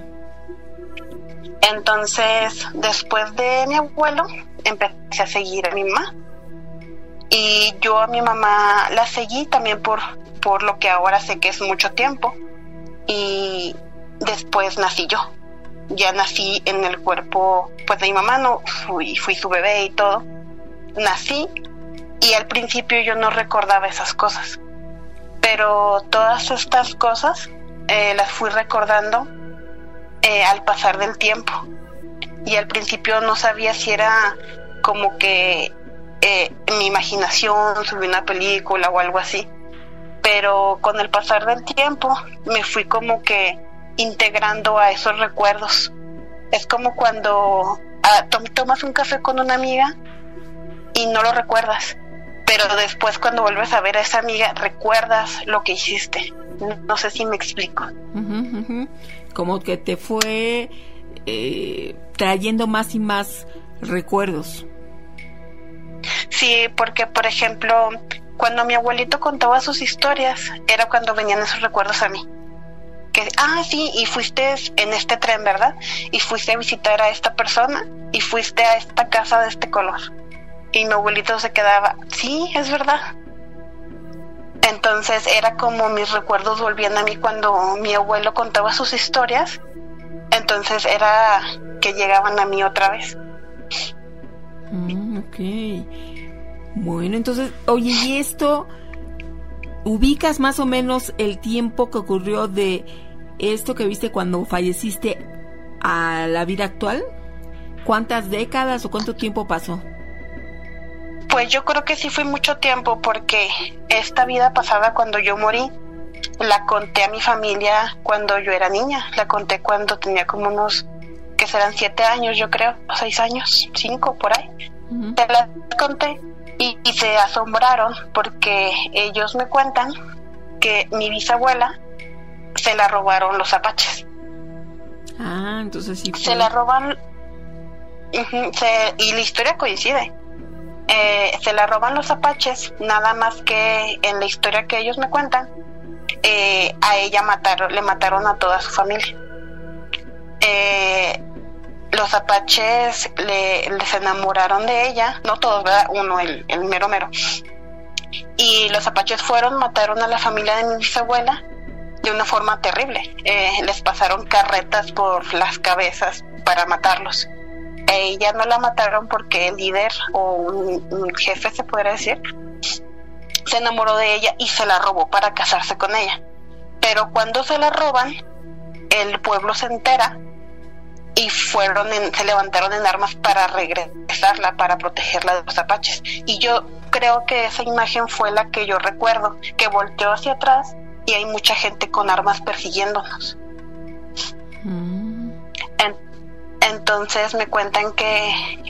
Entonces, después de mi abuelo, empecé a seguir a mi mamá. Y yo a mi mamá la seguí también por lo que ahora sé que es mucho tiempo. Y después nací yo. Ya nací en el cuerpo pues de mi mamá, no fui su bebé y todo. Nací y al principio yo no recordaba esas cosas. Pero todas estas cosas las fui recordando al pasar del tiempo. Y al principio no sabía si era como que mi imaginación, subí una película o algo así. Pero con el pasar del tiempo me fui como que integrando a esos recuerdos. Es como cuando tomas un café con una amiga y no lo recuerdas, pero después cuando vuelves a ver a esa amiga recuerdas lo que hiciste. No sé si me explico. Como que te fue trayendo más y más recuerdos. Sí, porque por ejemplo, cuando mi abuelito contaba sus historias, era cuando venían esos recuerdos a mí. Que, sí, y fuiste en este tren, ¿verdad? Y fuiste a visitar a esta persona, y fuiste a esta casa de este color. Y mi abuelito se quedaba, sí, es verdad. Entonces era como mis recuerdos volvían a mí cuando mi abuelo contaba sus historias. Entonces era que llegaban a mí otra vez. Ok. Bueno, entonces, oye, ¿y esto ubicas más o menos el tiempo que ocurrió de esto que viste cuando falleciste a la vida actual? ¿Cuántas décadas o cuánto tiempo pasó? Pues yo creo que sí fue mucho tiempo, porque esta vida pasada, cuando yo morí, la conté a mi familia cuando yo era niña. La conté cuando tenía como unos, que serán 7 años, yo creo, 6 años, 5 por ahí. Te la conté y se asombraron porque ellos me cuentan que mi bisabuela se la robaron los apaches. Entonces sí fue. Se la roban, y la historia coincide. Se la roban los apaches, nada más que en la historia que ellos me cuentan, a ella le mataron a toda su familia. Los apaches les enamoraron de ella, no todos, ¿verdad? Uno, el mero mero. Y los apaches mataron a la familia de mi bisabuela de una forma terrible. Les pasaron carretas por las cabezas para matarlos. Ella no la mataron porque el líder o un jefe, se podría decir, se enamoró de ella y se la robó para casarse con ella. Pero cuando se la roban, el pueblo se entera y se levantaron en armas para regresarla, para protegerla de los apaches. Y yo creo que esa imagen fue la que yo recuerdo, que volteó hacia atrás y hay mucha gente con armas persiguiéndonos. Entonces me cuentan que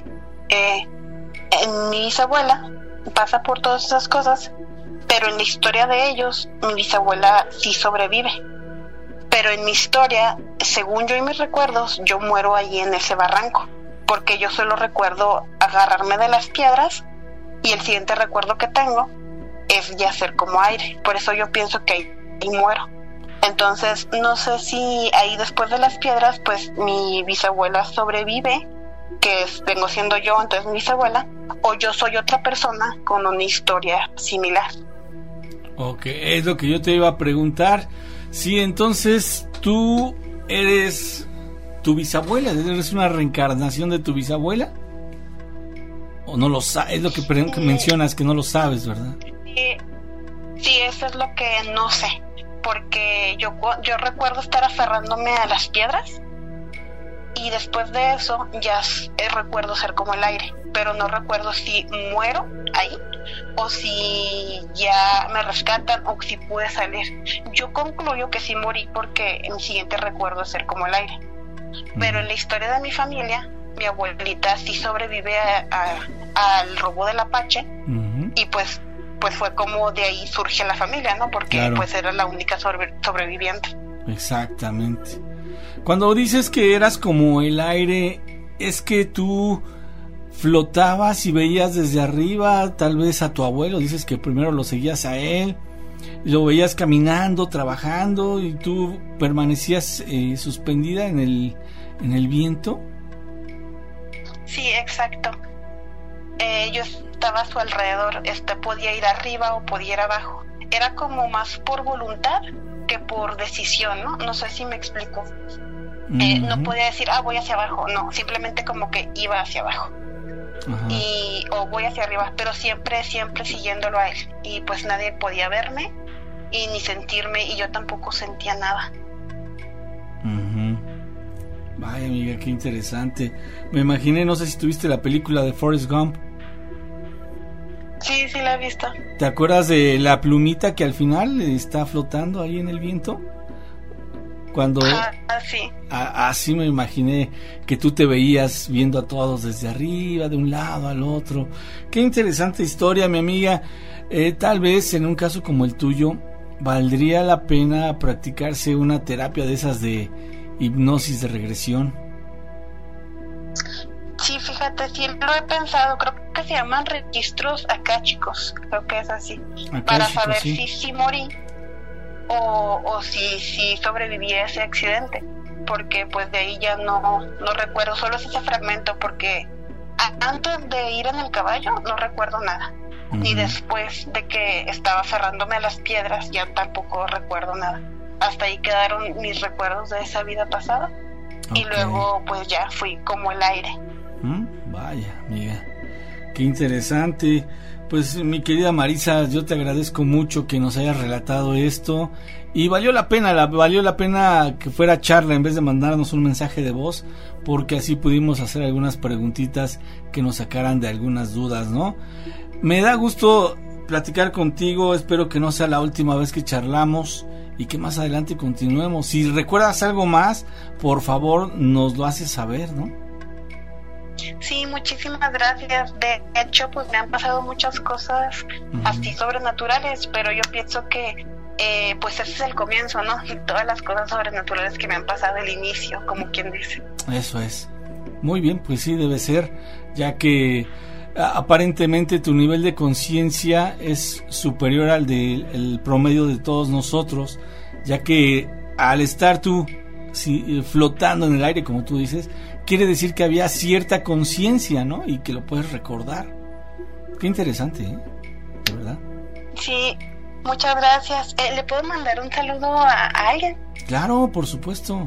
mi bisabuela pasa por todas esas cosas, pero en la historia de ellos, mi bisabuela sí sobrevive. Pero en mi historia, según yo y mis recuerdos, yo muero allí en ese barranco, porque yo solo recuerdo agarrarme de las piedras y el siguiente recuerdo que tengo es ya ser como aire. Por eso yo pienso que ahí muero. Entonces no sé si ahí después de las piedras, pues mi bisabuela sobrevive, que vengo siendo yo, entonces mi bisabuela, o yo soy otra persona con una historia similar. Ok, es lo que yo te iba a preguntar. Sí, entonces tú eres tu bisabuela, ¿eres una reencarnación de tu bisabuela? ¿O no lo sabes? Es lo que mencionas, que no lo sabes, ¿verdad? Sí, eso es lo que no sé, porque yo recuerdo estar aferrándome a las piedras y después de eso ya recuerdo ser como el aire, pero no recuerdo si muero ahí o si ya me rescatan o si pude salir. Yo concluyo que sí morí porque en mi siguiente recuerdo es ser como el aire. Pero en la historia de mi familia, mi abuelita sí sobrevive al robo del apache, y pues fue como de ahí surge la familia, ¿no? Porque claro, pues era la única sobreviviente. Exactamente. Cuando dices que eras como el aire, es que tú flotabas y veías desde arriba tal vez a tu abuelo. Dices que primero lo seguías a él, lo veías caminando, trabajando, y tú permanecías suspendida en el viento. Sí, exacto. Yo estaba a su alrededor, podía ir arriba o podía ir abajo. Era como más por voluntad que por decisión, ¿no? No sé si me explico. No podía decir, voy hacia abajo, no, simplemente como que iba hacia abajo. O voy hacia arriba, pero siempre siguiéndolo a él. Y pues nadie podía verme y ni sentirme, y yo tampoco sentía nada. Vaya, amiga, qué interesante. Me imaginé, no sé si tuviste la película de Forrest Gump. Sí, la he visto. ¿Te acuerdas de la plumita que al final está flotando ahí en el viento? Cuando sí. Así me imaginé que tú te veías viendo a todos desde arriba, de un lado al otro. Qué interesante historia, mi amiga. Tal vez en un caso como el tuyo valdría la pena practicarse una terapia de esas de hipnosis de regresión. Sí, fíjate, sí lo he pensado. Creo que se llaman registros akáshicos, creo que es así, para saber si morí o si sobreviví a ese accidente, porque pues de ahí ya no recuerdo, solo es ese fragmento, porque antes de ir en el caballo no recuerdo nada, y después de que estaba cerrándome las piedras ya tampoco recuerdo nada. Hasta ahí quedaron mis recuerdos de esa vida pasada, y luego pues ya fui como el aire. Vaya, amiga, qué interesante. Pues mi querida Marisa, yo te agradezco mucho que nos hayas relatado esto, y valió la pena que fuera charla en vez de mandarnos un mensaje de voz, porque así pudimos hacer algunas preguntitas que nos sacaran de algunas dudas, ¿no? Me da gusto platicar contigo, espero que no sea la última vez que charlamos y que más adelante continuemos. Si recuerdas algo más, por favor nos lo haces saber, ¿no? Sí, muchísimas gracias. De hecho, pues me han pasado muchas cosas así sobrenaturales, pero yo pienso que pues ese es el comienzo, ¿no? Y todas las cosas sobrenaturales que me han pasado, el inicio, como quien dice. Eso es. Muy bien, pues sí, debe ser, ya que aparentemente tu nivel de conciencia es superior al del promedio de todos nosotros, ya que al estar tú flotando en el aire, como tú dices, quiere decir que había cierta conciencia, ¿no? Y que lo puedes recordar. Qué interesante, ¿eh? De verdad. Sí, muchas gracias. ¿Le puedo mandar un saludo a alguien? Claro, por supuesto.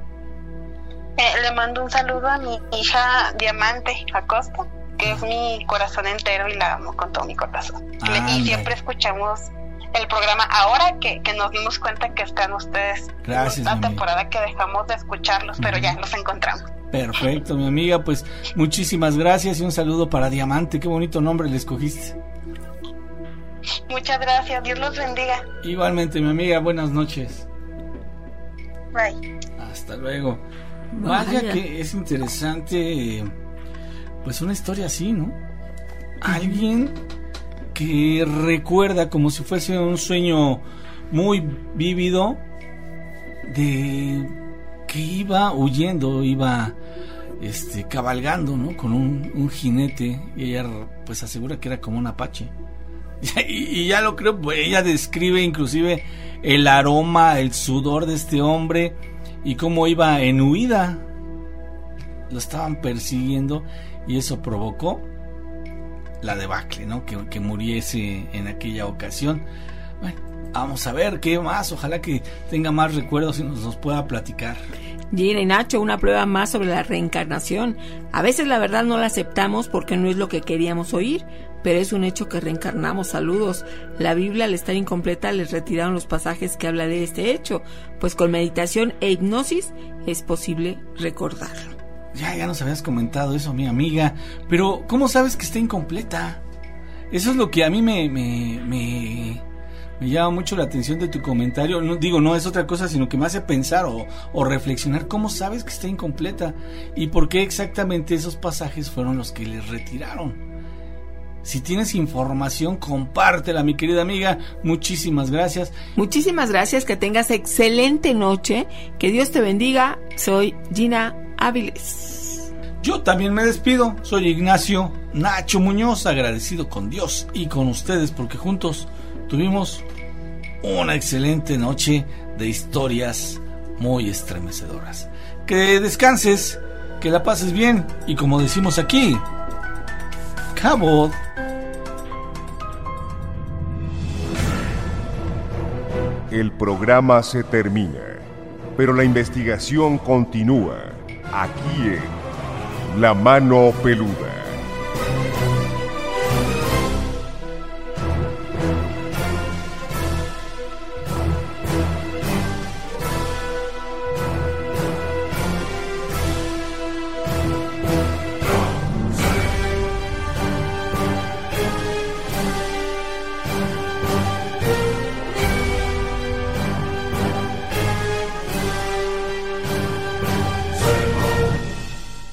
Le mando un saludo a mi hija Diamante Acosta, que es mi corazón entero y la amo con todo mi corazón. Y siempre escuchamos el programa ahora que nos dimos cuenta que están ustedes. Gracias, la temporada que dejamos de escucharlos, pero ya los encontramos. Perfecto, mi amiga, pues muchísimas gracias y un saludo para Diamante. Qué bonito nombre le escogiste. Muchas gracias, Dios los bendiga. Igualmente, mi amiga, buenas noches. Bye. Hasta luego. Vaya que es interesante, pues una historia así, ¿no? Alguien que recuerda como si fuese un sueño muy vívido de que iba huyendo, iba cabalgando, ¿no? Con un jinete, y ella pues asegura que era como un apache. Y ya lo creo, pues ella describe inclusive el aroma, el sudor de este hombre y cómo iba en huida. Lo estaban persiguiendo y eso provocó la debacle, ¿no? Que muriese en aquella ocasión. Bueno, vamos a ver qué más. Ojalá que tenga más recuerdos y nos pueda platicar. Gina y Nacho, una prueba más sobre la reencarnación. A veces la verdad no la aceptamos porque no es lo que queríamos oír, pero es un hecho que reencarnamos. Saludos. La Biblia, al estar incompleta, les retiraron los pasajes que habla de este hecho, pues con meditación e hipnosis es posible recordarlo. Ya nos habías comentado eso, mi amiga, pero ¿cómo sabes que está incompleta? Eso es lo que a mí me llama mucho la atención de tu comentario. No es otra cosa, sino que me hace pensar o reflexionar. ¿Cómo sabes que está incompleta? ¿Y por qué exactamente esos pasajes fueron los que les retiraron? Si tienes información, compártela, mi querida amiga. Muchísimas gracias. Muchísimas gracias, que tengas excelente noche. Que Dios te bendiga. Soy Gina Áviles. Yo también me despido. Soy Ignacio Nacho Muñoz, agradecido con Dios y con ustedes porque juntos tuvimos una excelente noche de historias muy estremecedoras. Que descanses, que la pases bien y, como decimos aquí, Cabot. El programa se termina, pero la investigación continúa aquí en La Mano Peluda.